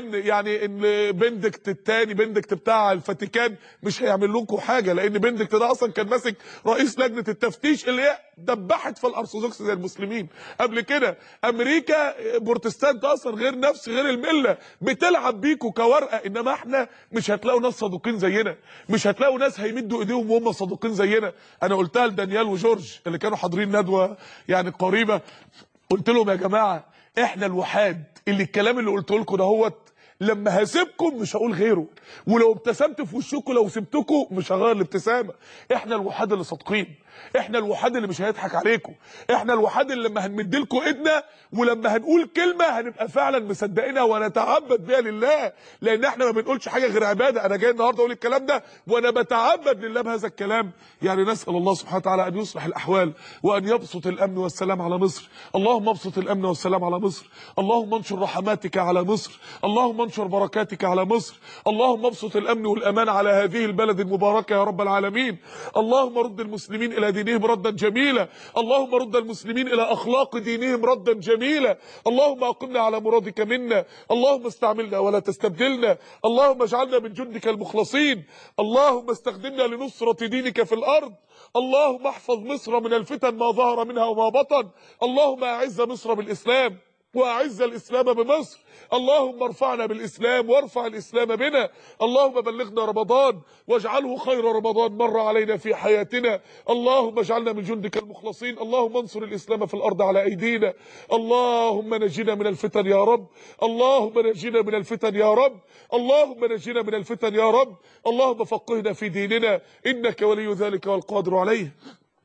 ان بندكت الثاني، بندكت بتاع الفاتيكان مش هيعمل لكم حاجه، لان بندكت ده اصلا كان ماسك رئيس لجنه التفتيش اللي هي دبحت في الارثوذكس زي المسلمين قبل كده. امريكا بروتستانت اصلا غير نفس غير المله، بتلعب بيكوا كورقه. انما احنا مش هتلاقوا ناس صادقين زينا، مش هتلاقوا ناس هيمدوا ايديهم وهم صادقين زينا. انا قلتها لدانيال وجورج اللي كانوا حاضرين ندوه يعني قريبه، قلت لهم يا جماعه احنا الوحاد اللي الكلام اللي قلته لكم دهوت لما هسيبكم مش هقول غيره، ولو ابتسمت في وشكم لو سبتكم مش هغير الابتسامه. احنا الوحاد اللي صادقين، احنا الوحاد اللي مش هيضحك عليكم، احنا الوحاد اللي لما هنمد لكم ايدنا ولما هنقول كلمه هنبقى فعلا مصدقينها ونتعبد بيها لله، لان احنا ما بنقولش حاجه غير عباده. انا جاي النهارده اقول الكلام ده وانا بتعبد لله بهذا الكلام. يعني نسال الله سبحانه وتعالى ان يصلح الاحوال وان يبسط الامن والسلام على مصر. اللهم ابسط الامن والسلام على مصر، اللهم انشر رحماتك على مصر، اللهم انشر بركاتك على مصر، اللهم ابسط الامن والامان على هذه البلد المباركه يا رب العالمين. اللهم رد المسلمين الى دينهم ردا جميلا، اللهم رد المسلمين الى اخلاق دينهم ردا جميلا، اللهم اقمنا على مرادك منا، اللهم استعملنا ولا تستبدلنا، اللهم اجعلنا من جندك المخلصين، اللهم استخدمنا لنصرة دينك في الارض، اللهم احفظ مصر من الفتن ما ظهر منها وما بطن، اللهم اعز مصر بالاسلام واعز الاسلام بمصر، اللهم ارفعنا بالاسلام وارفع الاسلام بنا، اللهم بلغنا رمضان واجعله خير رمضان مر علينا في حياتنا، اللهم اجعلنا من جندك المخلصين، اللهم انصر الاسلام في الارض على ايدينا، اللهم نجنا من الفتن يا رب، اللهم نجنا من الفتن يا رب، اللهم نجنا من الفتن يا رب، اللهم فقهنا في ديننا انك ولي ذلك والقادر عليه.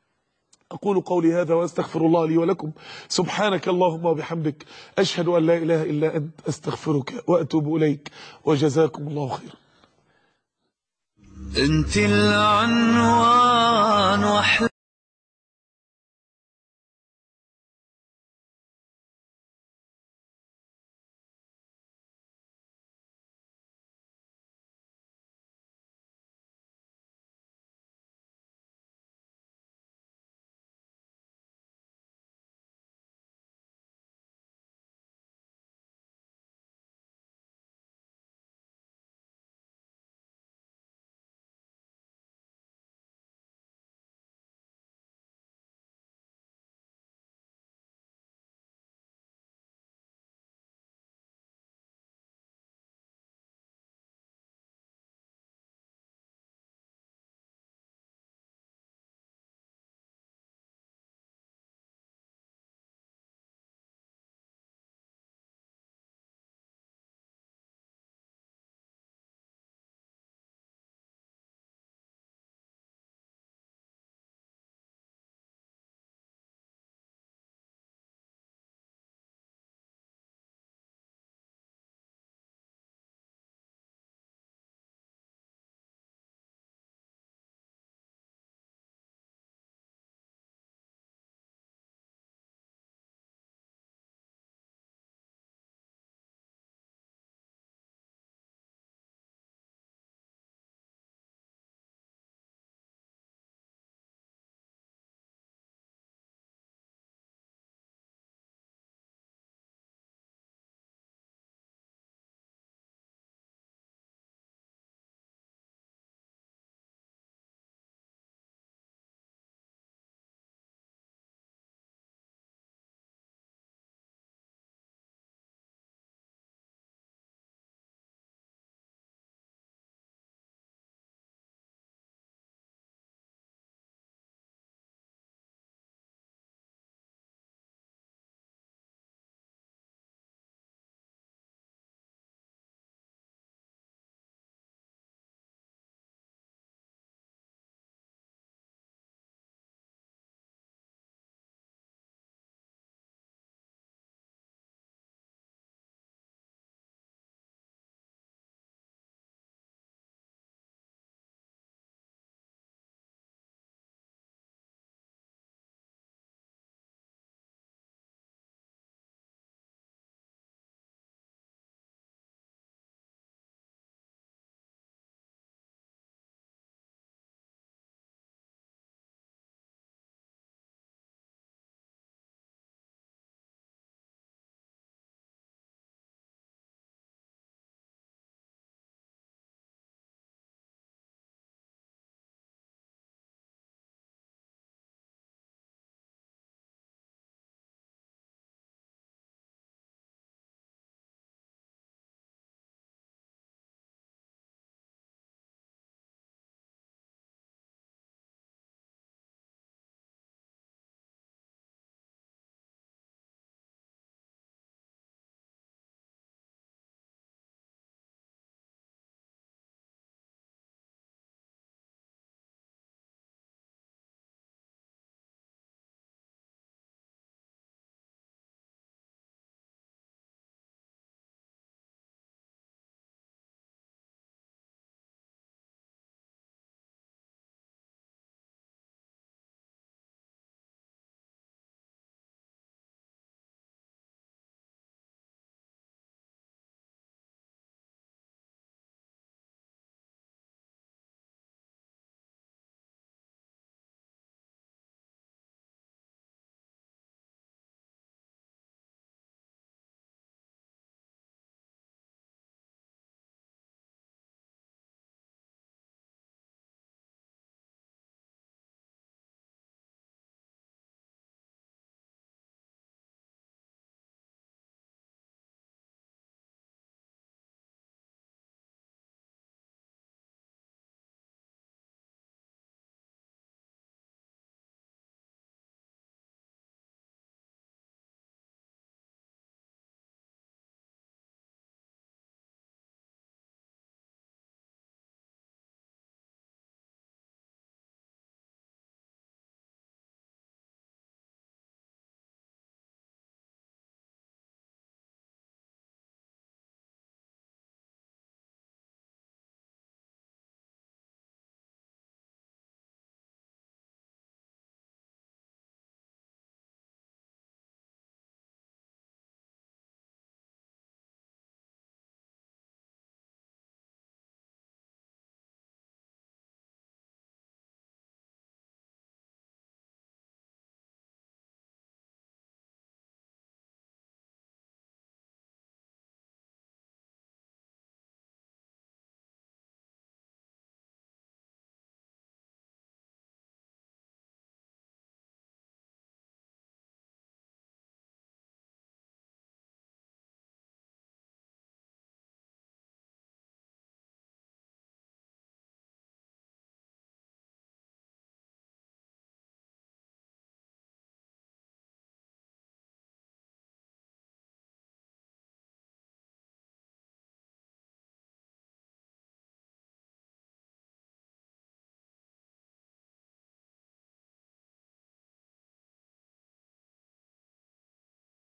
أقول قولي هذا وأستغفر الله لي ولكم، سبحانك اللهم وبحمدك، أشهد أن لا إله إلا أنت، أستغفرك وأتوب إليك، وجزاكم الله خيرا. انت العنوان واحلى